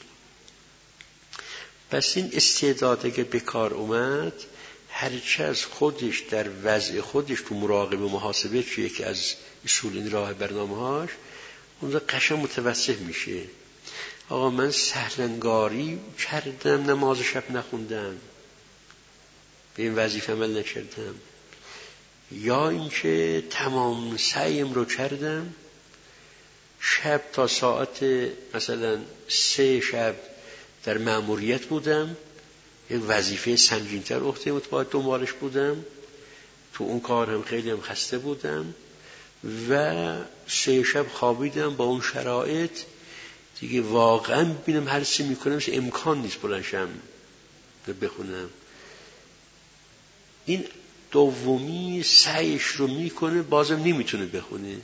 پس این استعداده که به کار اومد، هرچه از خودش در وضع خودش تو مراقبه و محاسبه که یکی از اصول این راه برنامه‌هاش، اونجا قشنگ متوسط میشه. آقا من سهلنگاری کردم، نماز شب نخوندم، به این وظیفه عمل نکردم، یا اینکه تمام سعیم رو کردم، شب تا ساعت مثلا سه شب در مأموریت بودم، یک وظیفه سنگین‌تر عهده بود باید دنبالش بودم، تو اون کار هم خیلی هم خسته بودم و سه شب خوابیدم. با اون شرایط دیگه واقعا ببینم هر چی میکنم امکان نیست بلنشم بخونم. این دومی سعیش رو میکنه، بازم نمیتونه بخونه.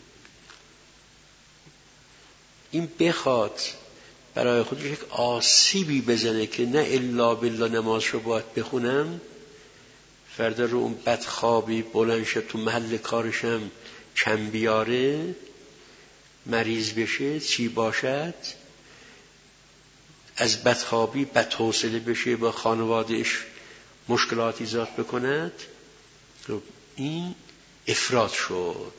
این بخواد برای خودش یک آسیبی بزنه که نه الا بالله نماز رو باید بخونم، فردا رو اون بدخوابی بلند شد تو محل کارشم کم بیاره، مریض بشه، چی باشد، از بدخوابی بدحوصله بشه، با خانوادهش مشکلات ایجاد بکند، این افراط شد.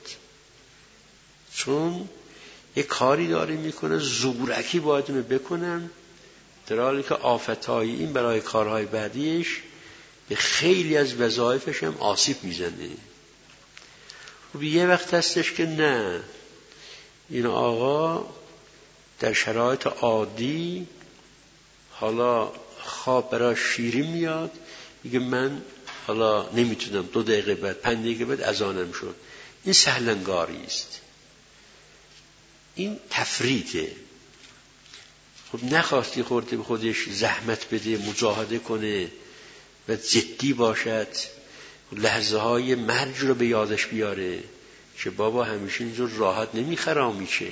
چون یک کاری داره میکنه زورکی باید اونو بکنن، در حالی که آفتهای این برای کارهای بعدیش به خیلی از وظایفش هم آسیب میزنه. خب یه وقت هستش که نه، این آقا در شرایط عادی حالا خواب برای شیرین میاد، میگه من حالا نمیتونم، دو دقیقه بعد پنج دقیقه بعد اذانم شد. این سهلنگاری است، این تفریطه. خب نخواستی خورده به خودش زحمت بده، مجاهده کنه، و جدی باشد، لحظه های مرگ رو به یادش بیاره که بابا همیشه اینجور راحت نمیخرامی، که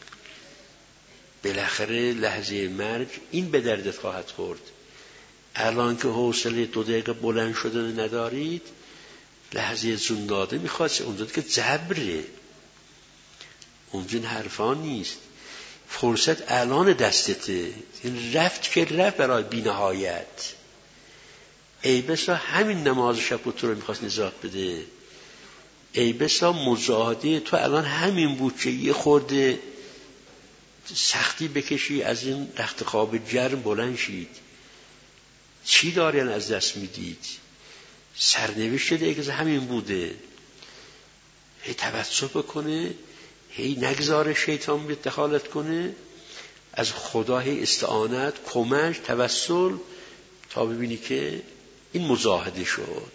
بالاخره لحظه مرگ این به دردت خواهد خورد. الان که حوصله دو دقیقه بلند شدن ندارید، لحظه زون داده میخواد، اونجا که جبره، اونجا این حرفا نیست. فرصت الان دستته، این رفت که رفت برای بی نهایت. ای بسا همین نماز شب تو رو میخواست نجات بده، ای بسا مجاهده تو الان همین بود که یه خورده سختی بکشی، از این رخت خواب جرم بلند شید. چی دارین از دست میدید؟ سرنوشت دیگه همین بوده. هی توسل بکنه، هی نگذاره شیطان بیاد دخالت کنه، از خدا هی استعانت، کمک، توسل، تا ببینی که این مجاهده شد.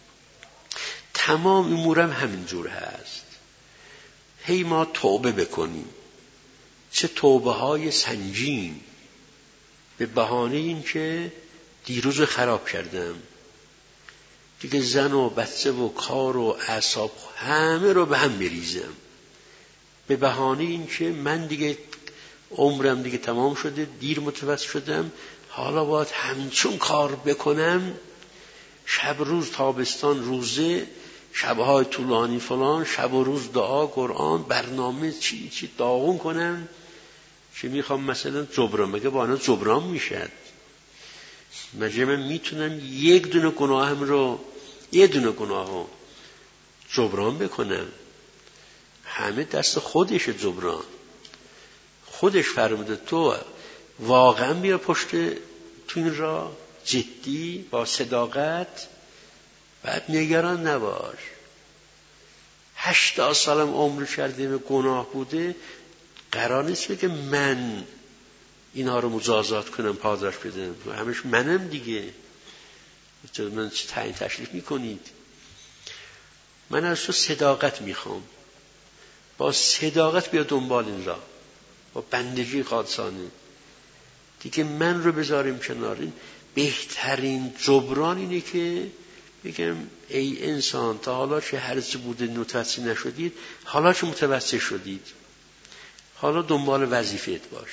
تمام امورم همینجور هست. هی ما توبه بکنیم، چه توبه های سنگین، به بهانه این که دیروز خراب کردم دیگه، زن و بچه و کار و اعصاب همه رو به هم بریزم، به بهانه این که من دیگه عمرم دیگه تمام شده، دیر متوسط شدم، حالا باید همچون کار بکنم، شب روز تابستان روزه، شبهای طولانی فلان، شب و روز دعا، قرآن، برنامه چی چی داغون کنم که میخوام مثلا جبران، مگه با آنها جبران میشد؟ مگه من میتونم یک دونه گناهم رو، یک دونه گناه رو جبران بکنم؟ همه دست خودش جبران. خودش فرموده تو واقعا بیا پشت تو این را جدی با صداقت، بعد نگران نباش. هشتاد سالم عمر کرده به گناه بوده، قرار نیست بگه من اینها رو مجازات کنم، پاداش بدم، همش منم دیگه. من چه تعیین تشریف میکنید؟ من از تو صداقت میخوام، با صداقت بیا دنبال این را، با بندگی خالصانه دیگه من رو بذاریم کنار. این بهترین جبران اینه که بگم ای انسان، تا حالا چه هرچی بوده متوسل نشدید، حالا چه متوسل شدید، حالا دنبال وظیفت باش.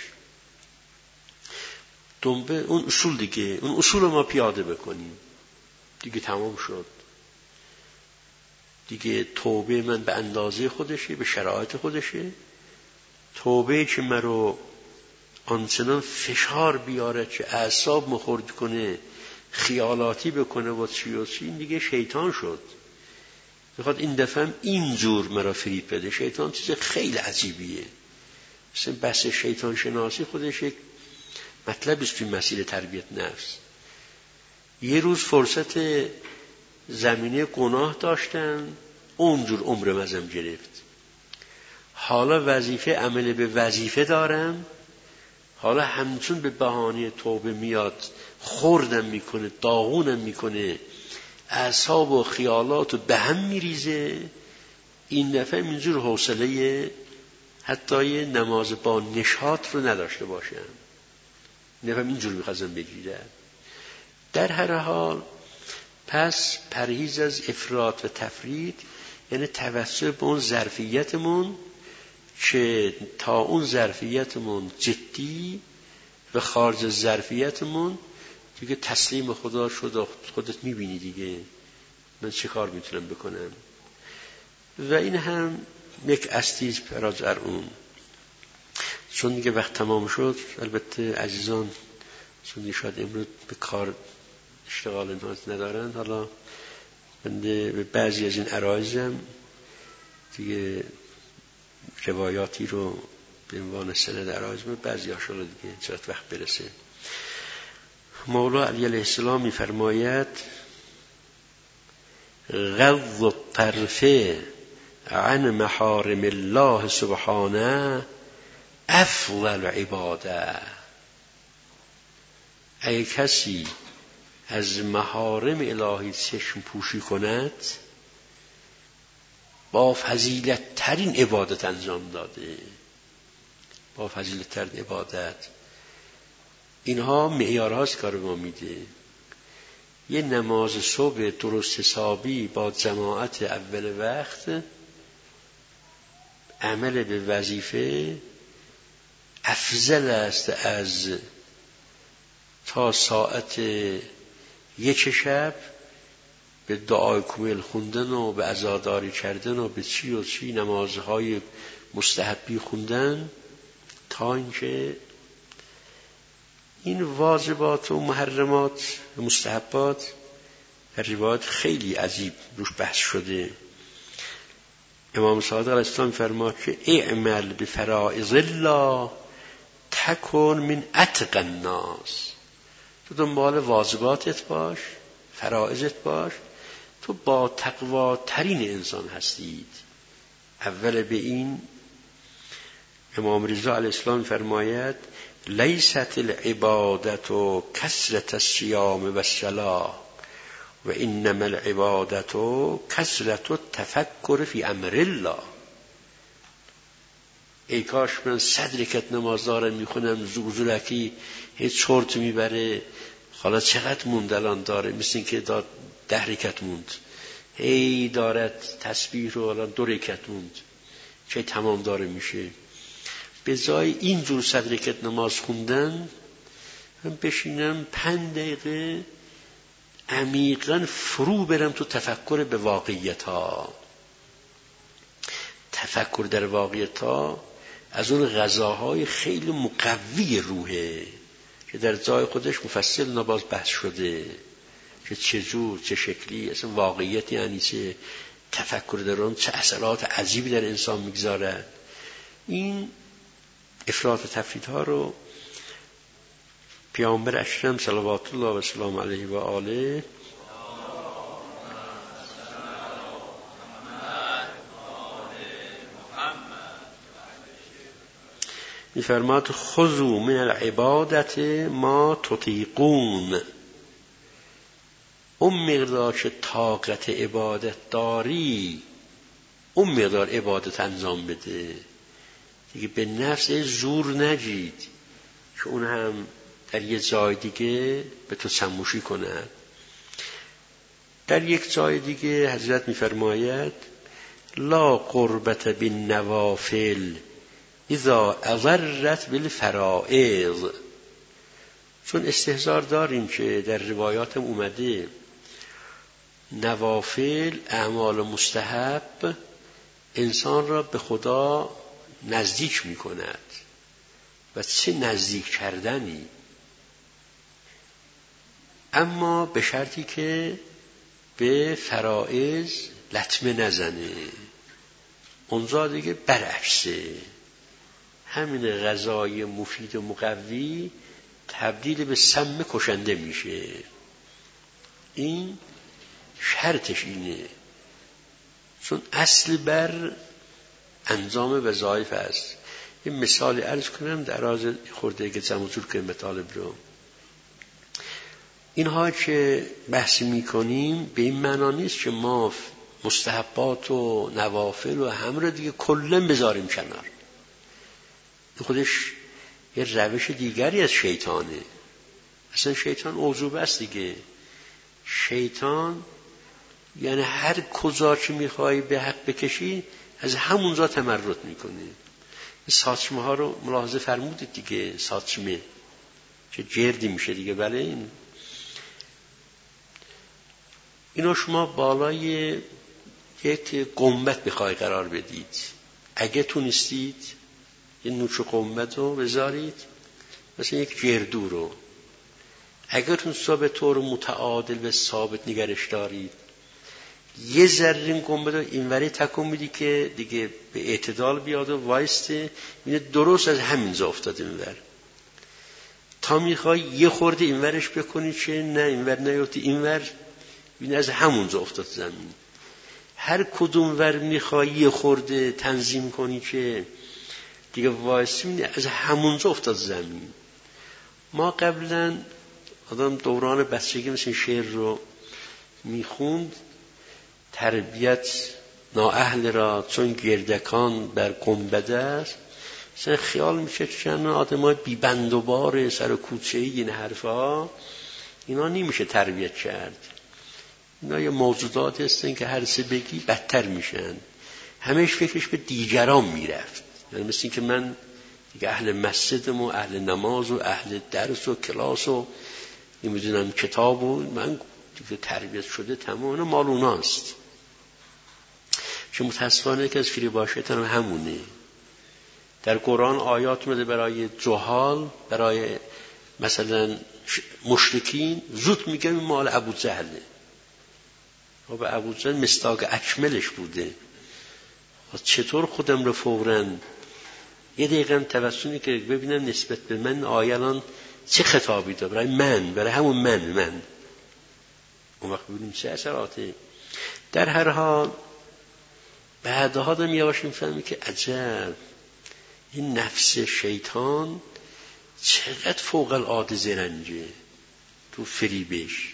دنبال اون اصول دیگه، اون اصول ما پیاده بکنیم دیگه، تمام شد دیگه. توبه من به اندازه خودشه، به شرایط خودشه. توبه که من رو آنچنان فشار بیاره که اعصاب مخورد کنه، خیالاتی بکنه و چی و چی، این دیگه شیطان شد. میخواد این دفعه اینجور مرا فریب بده. شیطان چیز خیلی عجیبیه. مثلا بحث شیطان شناسی خودش یک مطلب است توی مسیر تربیت نفس. یه روز فرصت زمینه گناه داشتن، اونجور عمر مزم گرفت. حالا وظیفه عمل به وظیفه دارم، حالا همچون به بهانه توبه میاد، خوردم میکنه، داغونم میکنه، اعصاب و خیالات رو به هم میریزه. این دفعه اینجور حوصله حتی نماز با نشاط رو نداشته باشم، این دفعه اینجور میخواستم بگیرم. در هر حال پس پرهیز از افراط و تفرید، یعنی توسل به اون ظرفیتمون که تا اون ظرفیتمون جدی و خارج از ظرفیتمون دیگه تسلیم خدا شد. خودت میبینی دیگه من چه کار میتونم بکنم. و این هم یک استیز راجع اون، چون دیگه وقت تمام شد. البته عزیزان چون شاید امروز به کار اشتغال نهاز ندارن، حالا بنده به بعضی از این عرایزم دیگه روایاتی رو به عنوان سند عرایز می بعضی هاشون رو دیگه چرا وقت برسه. مولا علی علیه السلام می فرماید غض الطرف عن محارم الله سبحانه افضل عباده. اگه کسی از محارم الهی چشم پوشی کند، با فضیلت ترین عبادت انجام داده. با فضیلت ترین عبادت. اینها معیارهاست کار ما میده. یه نماز صبح درست حسابی با جماعت اول وقت، عمل به وظیفه افضل است از تا ساعت یک شب به دعای کویل خوندن و به عزاداری کردن و به چی و چی نمازهای مستحبی خوندن، تا اینکه این واجبات و محرمات و مستحبات در روایات خیلی عجیب روش بحث شده. امام صادق علیه السلام فرماد که اعمل بفرائض الله تکن من اتق الناس. تو دنبال واجباتت باش، فرائضت باش، تو با تقوا ترین انسان هستید. اول به این امام رضا علیه السلام فرماید لیست العبادت کثرت الصیام و الصلاة و انما العبادت کثرت التفکر فی امر الله. ای کاش من صد رکعت نماز دارم میخونم زوزولکی هیچ چرت میبره، حالا چقدر موند الان داره، مثل این که دار ده رکعت موند، هی دارد تسبیح رو الان دو رکعت موند که تمام داره میشه. به جای این جور صد رکعت نماز خوندن من بشینم پنج دقیقه عمیقاً فرو برم تو تفکر به واقعیت ها. تفکر در واقعیت ها از اون غذاهای خیلی مقوی روحه که در جای خودش مفصل نباز بحث شده که چه جور چه شکلی اصلا واقعیت یعنی چه، تفکر در اون چه اثرات عجیبی در انسان میگذاره. این افراط و تفرید ها رو پیامبر اکرم صلوات الله و سلام علیه و آله می‌فرماد خذوا من العبادت ما تطیقون. اون مقدار که طاقت عبادت داری اون مقدار عبادت انجام بده دیگه. به نفس زور نجید که اون هم در یه جای دیگه به تو سموشی کند. در یک جای دیگه حضرت می‌فرماید لا قربت بالنوافل اذا اضرت بالفرائض. چون استحضار داریم که در روایاتم اومده نوافل اعمال مستحب انسان را به خدا نزدیک می کند و چه نزدیک کردنی، اما به شرطی که به فرائض لطمه نزنه. اونجا دیگه برعکسه، همین غذای مفید و مقوی تبدیل به سم کشنده میشه. این شرطش اینه، چون اصل بر انجام وظایف است. یه مثال عرض کنم در راز خورده که جمع جور کنیم مطالب رو. اینها که بحث میکنیم به این معنا نیست که ما مستحبات و نوافل و همه رو دیگه کلا بذاریم کنار. این خودش یه روش دیگری از شیطانه. اصلا شیطان اوجوبه است دیگه. شیطان یعنی هر کجا که میخوای به حق بکشی از همونجا تمرد میکنه. ساچمه ها رو ملاحظه فرمودید دیگه، ساچمه که جردی میشه دیگه. بله این اینو شما بالای یک گنبد بخوای قرار بدید، اگه تونستید یه نوچ گنبد رو بذارید، مثلا یک گردو رو اگر تونستا به طور متعادل و ثابت نگرش دارید، یه ذره گنبد رو اینوری تکون میدی که دیگه به اعتدال بیاد و وایسته، اینه درست از همینجا افتاد اینور. تا میخوای یه خورده اینورش بکنی که نه اینور نیفتی، اینور این از همونجا افتاد زمین. هر کدوم ور میخوای یه خورده تنظیم کنی که دیگه وایسی، از همونجا افتاد زمین. ما قبلا آدم دوران بچگی مثل شعر رو میخوند، تربیت نااهل را چون گردکان بر گنبد است. مثلا خیال میشه که آدم های بی بند و بار سر کوچه این حرفا اینا نمیشه تربیت کرد. اینا یه موجودات هستن که هر سه بگی بدتر میشن. همش فکرش به دیگران میرفت. یعنی مثل این که من دیگه اهل مسجدم و اهل نماز و اهل درس و کلاس و نمیدونم کتاب و من دیگه تربیت شده تمام. اینا مال اوناست. چه متاسفانه که از فریباشیتان هم همونه. در قرآن آیات اومده برای جهال، برای مثلا مشرکین زود میگن مال ابوجهله. و به ابوجهل مصداق اکملش بوده. چطور خودم رو فوراً یه دقیقه هم توسطی که ببینم نسبت به من آیه الان چه خطابی داره برای من، برای همون من من اون وقت ببینیم چه اثراته. در هر حال بعدها دم یواش میفهمی که عجب این نفس شیطان چقدر فوق العاده زرنگه تو فریبش.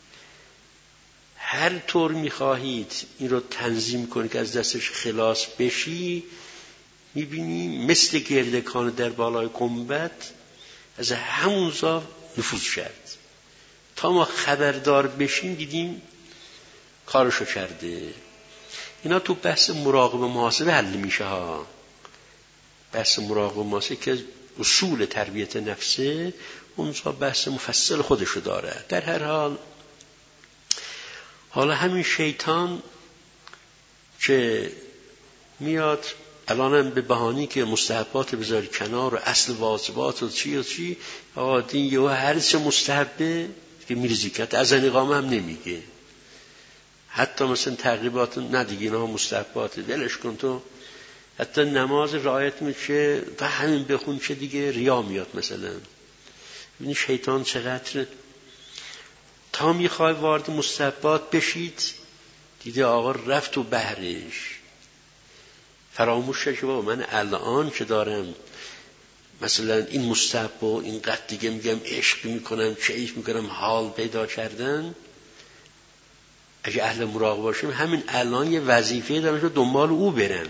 هر طور میخواهید این رو تنظیم کنید که از دستش خلاص بشی، میبینی مثل گردکان در بالای گنبد از همونجا نفوذ کرد. تا ما خبردار بشیم دیدیم کارشو کرده. اینا تو بحث مراقبه محاسبه حل میشه ها. بحث مراقبه محاسبه که اصول تربیت نفسه اونجا بحث مفصل خودشو داره. در هر حال حالا همین شیطان که میاد الانم به بهانی که مستحبات بذاری کنار و اصل واجبات و چی و چی، آقا دین یه هر چه مستحبه که میریزی کرد از اقامه هم نمیگه. حتی مثلا تقریبات نه دیگه اینا مستحبات ولش کن تو. حتی نماز رعایت میشه و همین بخون چه دیگه ریا میاد مثلا. ببین شیطان چقدر تا میخوای وارد مستحبات بشید دیده آقا رفت تو بحرش. فراموش شد که بابا من الان که دارم مثلا این مستحب و اینقدر دیگه میگم عشق میکنم کیف میکنم حال پیدا کردن، اگه اهل مراقبه باشیم همین الان یه وظیفه دارم که دنبال او برم،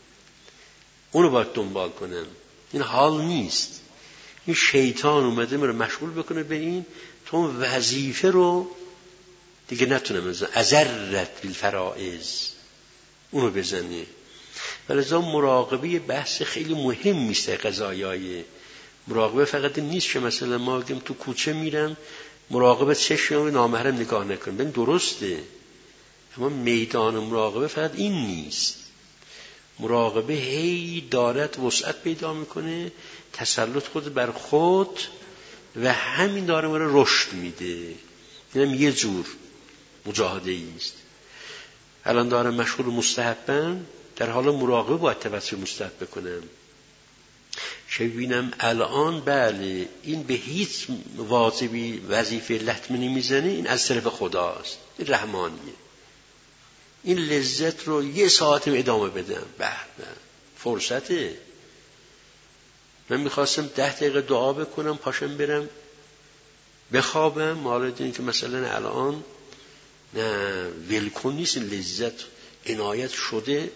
اونو باید دنبال کنم. این حال نیست. این شیطان اومده من رو مشغول بکنه به این تو وظیفه رو دیگه نتونه بزنه. ازرت بالفرائض اونو بزنه. ولذا مراقبه بحث خیلی مهم میست. قضایای مراقبه فقط نیست که مثلا ما بگیم تو کوچه میرم مراقبه چشم و نامحرم نگاه نکنم، ببین درسته، اما میدان مراقبه فقط این نیست. مراقبه هی دارد وسعت پیدا میکنه، تسلط خود بر خود و همین داره ما رو رشد میده. اینم یه جور مجاهده است. الان دارم مشغول مستحبم، در حال مراقبه باید توسط مستحب بکنم. چه ببینم الان بله این به هیچ واجبی وظیفه لطمه نمیزنه، این از طرف خداست، این رحمانیه. این لذت رو یه ساعتم ادامه بدم، به به فرصته. من میخواستم ده دقیقه دعا بکنم پاشم برم بخوابم، مالد این که مثلا الان نه ولکن نیست، این لذت عنایت شده،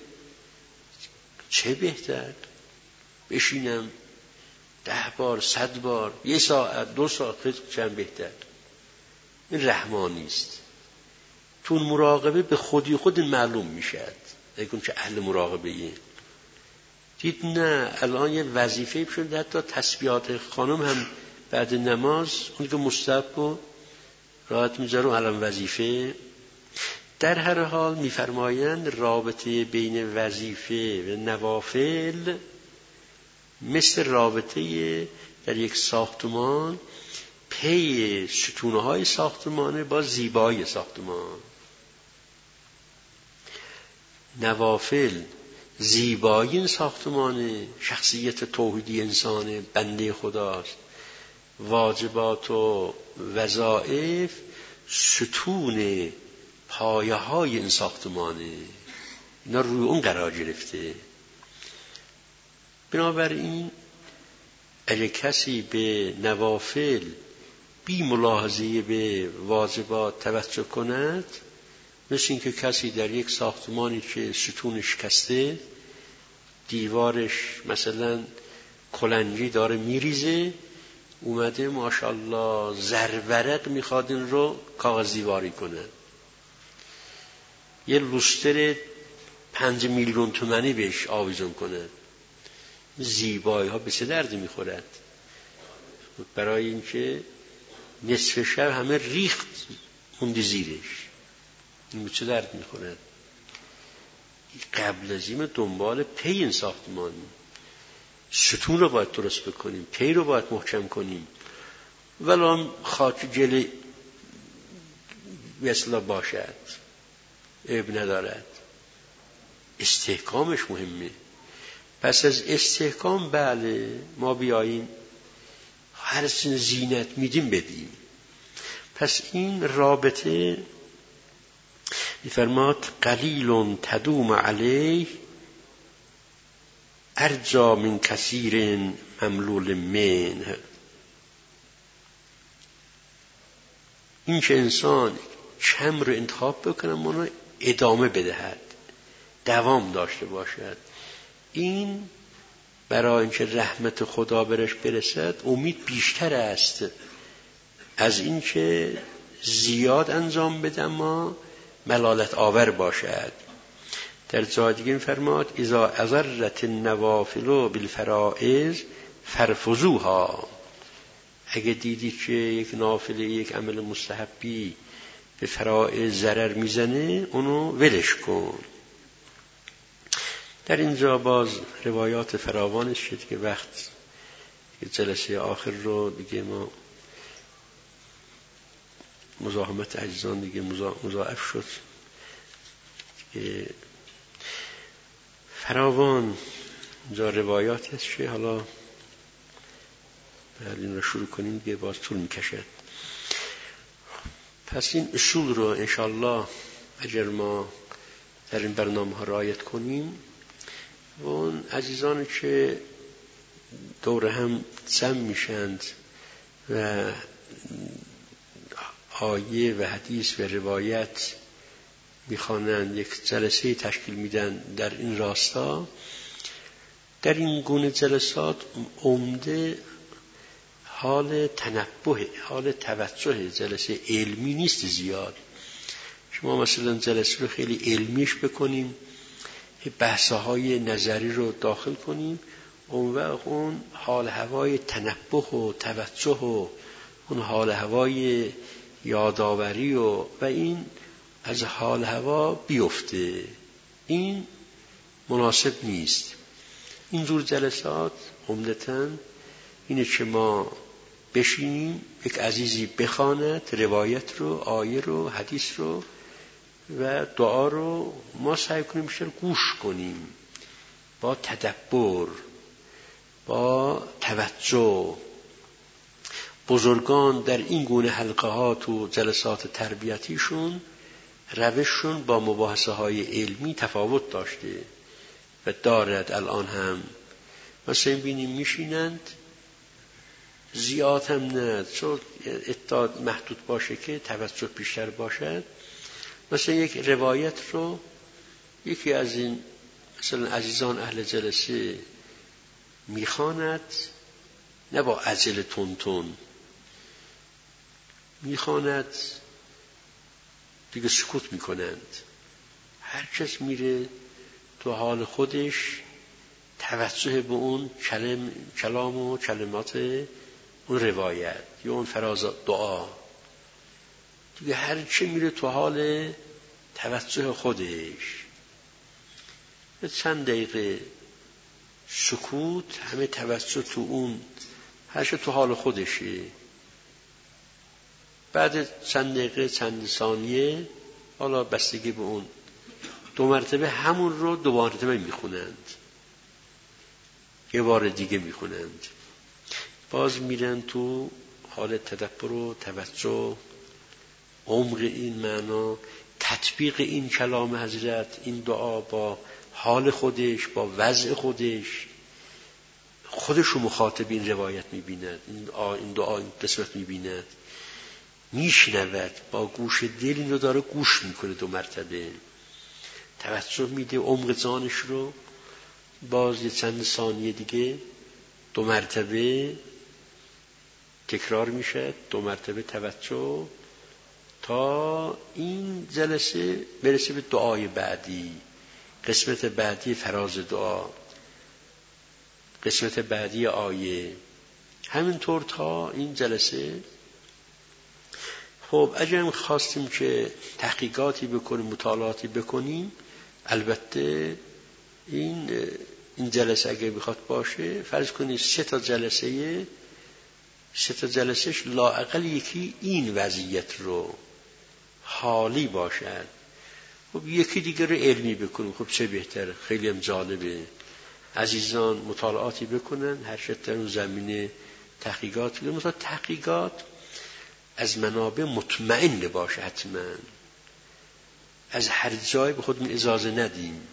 چه بهتر بشینم ده بار صد بار یه ساعت دو ساعت چند بهتر. این رحمانی است. تو مراقبه به خودی خود معلوم میشد اگه که اهل مراقبه ایه. دید نه الان یه وظیفه شده، حتی تسبیحات خانم هم بعد نماز اون که مستحب و راحت میذارم الان وظیفه. در هر حال میفرمایند رابطه بین وظیفه و نوافل مثل رابطه در یک ساختمان پی ستونه های ساختمانه با زیبایی ساختمان. نوافل زیبایی این ساختمانه، شخصیت توحیدی انسانه، بنده خداست. واجبات و وظایف ستون پایه های این ساختمانه، اینا روی اون قرار گرفته. بنابراین اگه کسی به نوافل بی ملاحظه به واجبات توجه کند، مثل این که کسی در یک ساختمانی که ستونش شکسته، دیوارش مثلا کلنجی داره میریزه، اومده ماشاءالله زرورق میخواد این رو کاغذ دیواری کنه، یه لوستر پنج میلیون تومانی بهش آویزون کنه، زیبایی ها به چه درد میخورد؟ برای اینکه نصف شب همه ریخت موندی زیرش، این به چه درد میخورد؟ قبل از این دنبال پی این ساختمان، ستون رو باید درست بکنیم، پی رو باید محکم کنیم، ولو خاک جل مثلا باشد عیب ندارد، استحکامش مهمه. پس از استحکام بله ما بیاییم هر سن زینت میدیم بدیم. پس این رابطه میفرماد قلیل تدوم علیه ارجا من کثیر مملول منه. این که انسان کم رو انتخاب بکنه اونو ادامه بدهد، دوام داشته باشد، این برای اینکه رحمت خدا برش برسد امید بیشتر است از اینکه زیاد انجام بده ما ملالت آور باشد. در جای دیگه فرماد اذا اضرت النوافل بالفرائض فرفضوها. اگه دیدی که یک نافله یک عمل مستحبی به فرائض ضرر میزنه اونو ولش کن. در اینجا باز روایات فراوان شد که وقت جلسه آخر رو دیگه ما مزاحمت عزیزان دیگه مضاعف شد که فراوان اینجا روایات هست که حالا بعد این رو شروع کنیم دیگه باز طول میکشد. پس این اصول رو انشالله اگر ما در این برنامه ها رعایت کنیم و اون عزیزان که دور هم جمع میشند و آیه و حدیث و روایت میخوانند، یک جلسه تشکیل میدن در این راستا، در این گونه جلسات عمده حال تنبه، حال توجه، جلسه علمی نیست زیاد. شما مثلا جلسه رو خیلی علمیش بکنیم، بحث‌های نظری رو داخل کنیم، اون وقت اون حال هوای تنبه و توجه و اون حال هوای یاداوری و و این از حال هوا بیفته، این مناسب نیست. اینجور جلسات عمدتاً اینه که ما بشینیم یک عزیزی بخواند روایت رو، آیه رو، حدیث رو و دعا رو ما سعی کنیم بیشتر گوش کنیم با تدبر، با توجه. بزرگان در این گونه حلقه‌ها و جلسات تربیتیشون روششون با مباحثه های علمی تفاوت داشته و دارد الان هم. مثلا بینیم میشینند زیاد هم نه، چون اطلاع محدود باشه که توجه بیشتر باشد. مثلا یک روایت رو یکی از این مثلا عزیزان اهل جلسه میخواند، نه با عجل تون تون میخواند، دیگه سکوت میکنند، هر کس میره تو حال خودش، توجه به اون کلم کلام و کلمات اون روایت یا اون فراز دعا، دیگه هر چی میره تو حال توجه خودش. به چند دقیقه سکوت، همه توجه تو اون، هر چی تو حال خودشه. بعد چند دقیقه چند ثانیه حالا بستگی به اون دو مرتبه همون رو دو مرتبه میخونند، یه بار دیگه میخونند، باز میرن تو حال تدبر و توجه، عمق این معنا، تطبیق این کلام حضرت، این دعا با حال خودش، با وضع خودش، خودش رو مخاطب این روایت میبیند، این دعا این قسمت میبیند، میشنود، با گوش دل این رو داره گوش میکنه، دو مرتبه توجه میده عمق جانش رو، باز یه چند ثانیه دیگه دو مرتبه تکرار میشه، دو مرتبه توجه، تا این جلسه برسه به دعای بعدی، قسمت بعدی فراز دعا، قسمت بعدی آیه، همینطور تا این جلسه. خب اگر خواستیم که تحقیقاتی بکنیم، مطالعاتی بکنیم، البته این این جلسه اگر بخواد باشه، فرض کنید سه تا جلسه سه تا جلسهش لااقل یکی این وضعیت رو حالی باشد، خب یکی دیگه رو علمی بکنیم، خب چه بهتر، خیلی هم جالبه. عزیزان مطالعاتی بکنن، هر شد در اون زمینه تحقیقات بکنن، مثلا تحقیقات از منابع مطمئن باشه، حتما از هر جای به خودمون اجازه ندیم.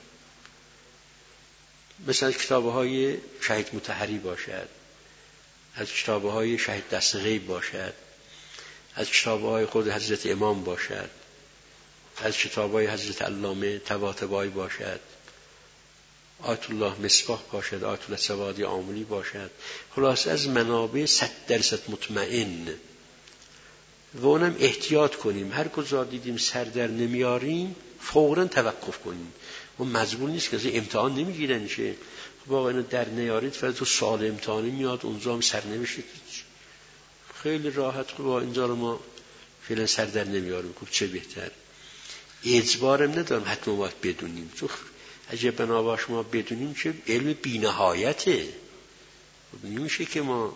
مثلا کتابه های شهید مطهری باشد، از کتابه های شهید دست غیب باشد، از کتابه های خود حضرت امام باشد، از کتابه های حضرت علامه طباطبایی باشد، آیت الله مصباح باشد، آیت الله سوادی عاملی باشد، خلاص از منابع صد درصد مطمئن. و اونم احتیاط کنیم، هر کجا دیدیم سر در نمیاریم فوراً توقف کنیم. اون مجبور نیست که از امتحان نمیگیرن چه، خب آقا اینو در نیارید فرض تو سال امتحانی میاد اونجا هم سر نمیشه، خیلی راحت، خب اینجا رو ما فعلا سر در نمیاریم، خب چه بهتر. اجبارم ندارم حتما باید بدونیم، تو اگه بناباش ما بدونیم که علم بی‌نهایته، خب نمیشه که ما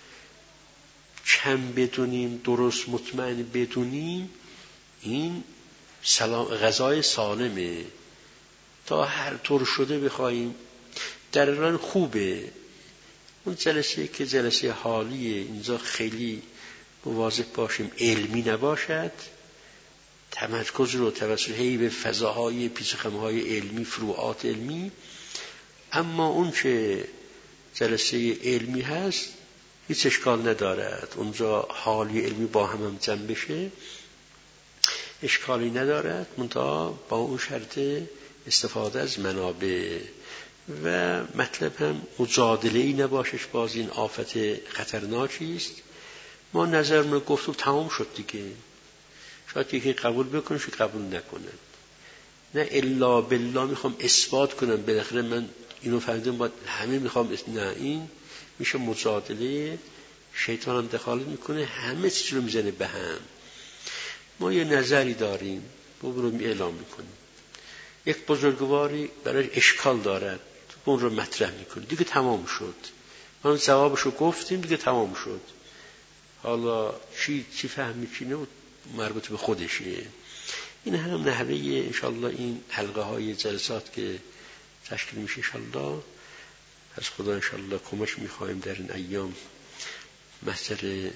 کم بدونیم، درست مطمئن بدونیم. این سلام غذای سالمه، تا هر طور شده بخوایم در راه خوبه. اون جلسه که جلسه حالیه، اینجا خیلی مواظب باشیم علمی نباشد، تمرکز رو توسط هی به فضاهای پیچ‌وخم‌های علمی، فروعات علمی. اما اون که جلسه علمی هست هیچ اشکال ندارد، اونجا حالی علمی با هم هم جمع بشه، اشکالی ندارد، منتها با اون شرط استفاده از منابع و مطلب هم مجادله‌ای نباشش. باز این آفت خطرناکی است. ما نظرمون گفتم تمام شد دیگه، شاید یکی قبول بکنه، شاید قبول نکنه، نه الا بالله میخوام اثبات کنم بالاخره من اینو فهمیدم باید همه میخوام، نه، این میشه مجادله، شیطان هم دخالت میکنه، همه چیز رو میزنه به هم. ما یه نظری داریم ما رو اعلام میکنیم، یک بزرگواری برای اشکال دارد اون رو مطرح میکنه، دیگه تمام شد، ما جوابشو گفتیم دیگه تمام شد. حالا چی چی فهمی چی نه مربوط به خودشه. این هم نحوه انشالله این حلقه های جلسات که تشکیل میشه، انشالله از خدا انشالله کمک میخوایم در این ایام. محضر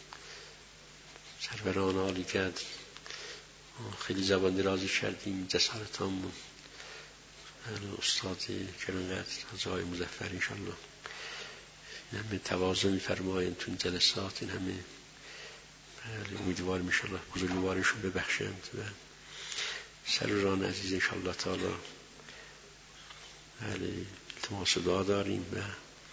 سروران عالی قدر خیلی زبان درازی کردیم، جسارتامون استاد گرانقدر حاجی آقای مظفر انشالله این همه تواضع میفرمایند تو این جلسات، این همه امیدواریم انشالله بزرگوارشون ببخشند و سروران عزیز انشالله تعالی التماس دعا داریم. و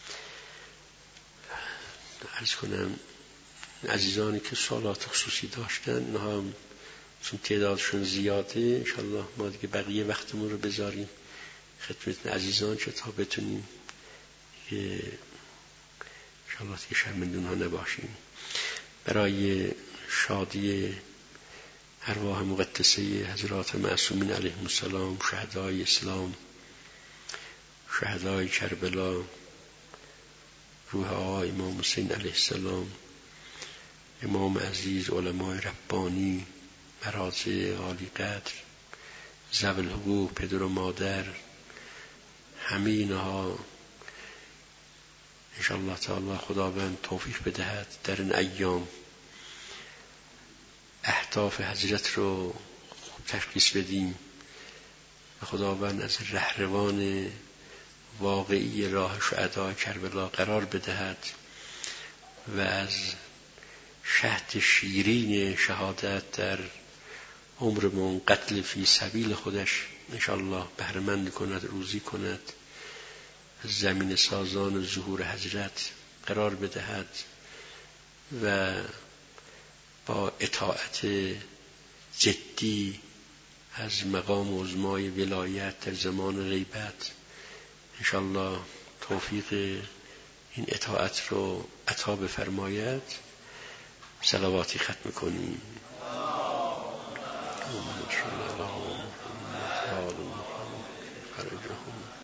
عرض کنم عزیزانی که سوالات خصوصی داشتن، اینها هم چون تعدادشون زیاده انشالله ما دیگه بقیه وقتمون رو بذاریم خدمت عزیزان که تا بتونیم که انشالله که شرمندون ها نباشیم. برای شادی ارواح مقدسه حضرات معصومین علیهم السلام، شهدای اسلام، شهدای کربلا، روح آقا امام حسین علیه السلام، امام عزیز، علمای ربانی، مراجع عالی قدر، ذوی الحقوق، پدر و مادر، همه اینها انشاءالله تعالی خداوند توفیق بدهد در این ایام اهداف حضرت رو خوب تشخیص بدیم و خداوند از رهروان واقعی راه شهدای کربلا قرار بدهد و از شهد شیرین شهادت در عمرمون قتل فی سبیل خودش انشاءالله بهره‌مند کند، روزی کند، از زمین سازان ظهور حضرت قرار بدهد و با اطاعت جدی از مقام عظمای ولایت در زمان غیبت انشاءالله توفیق این اطاعت رو عطا بفرماید. صلواتی ختم کنیم.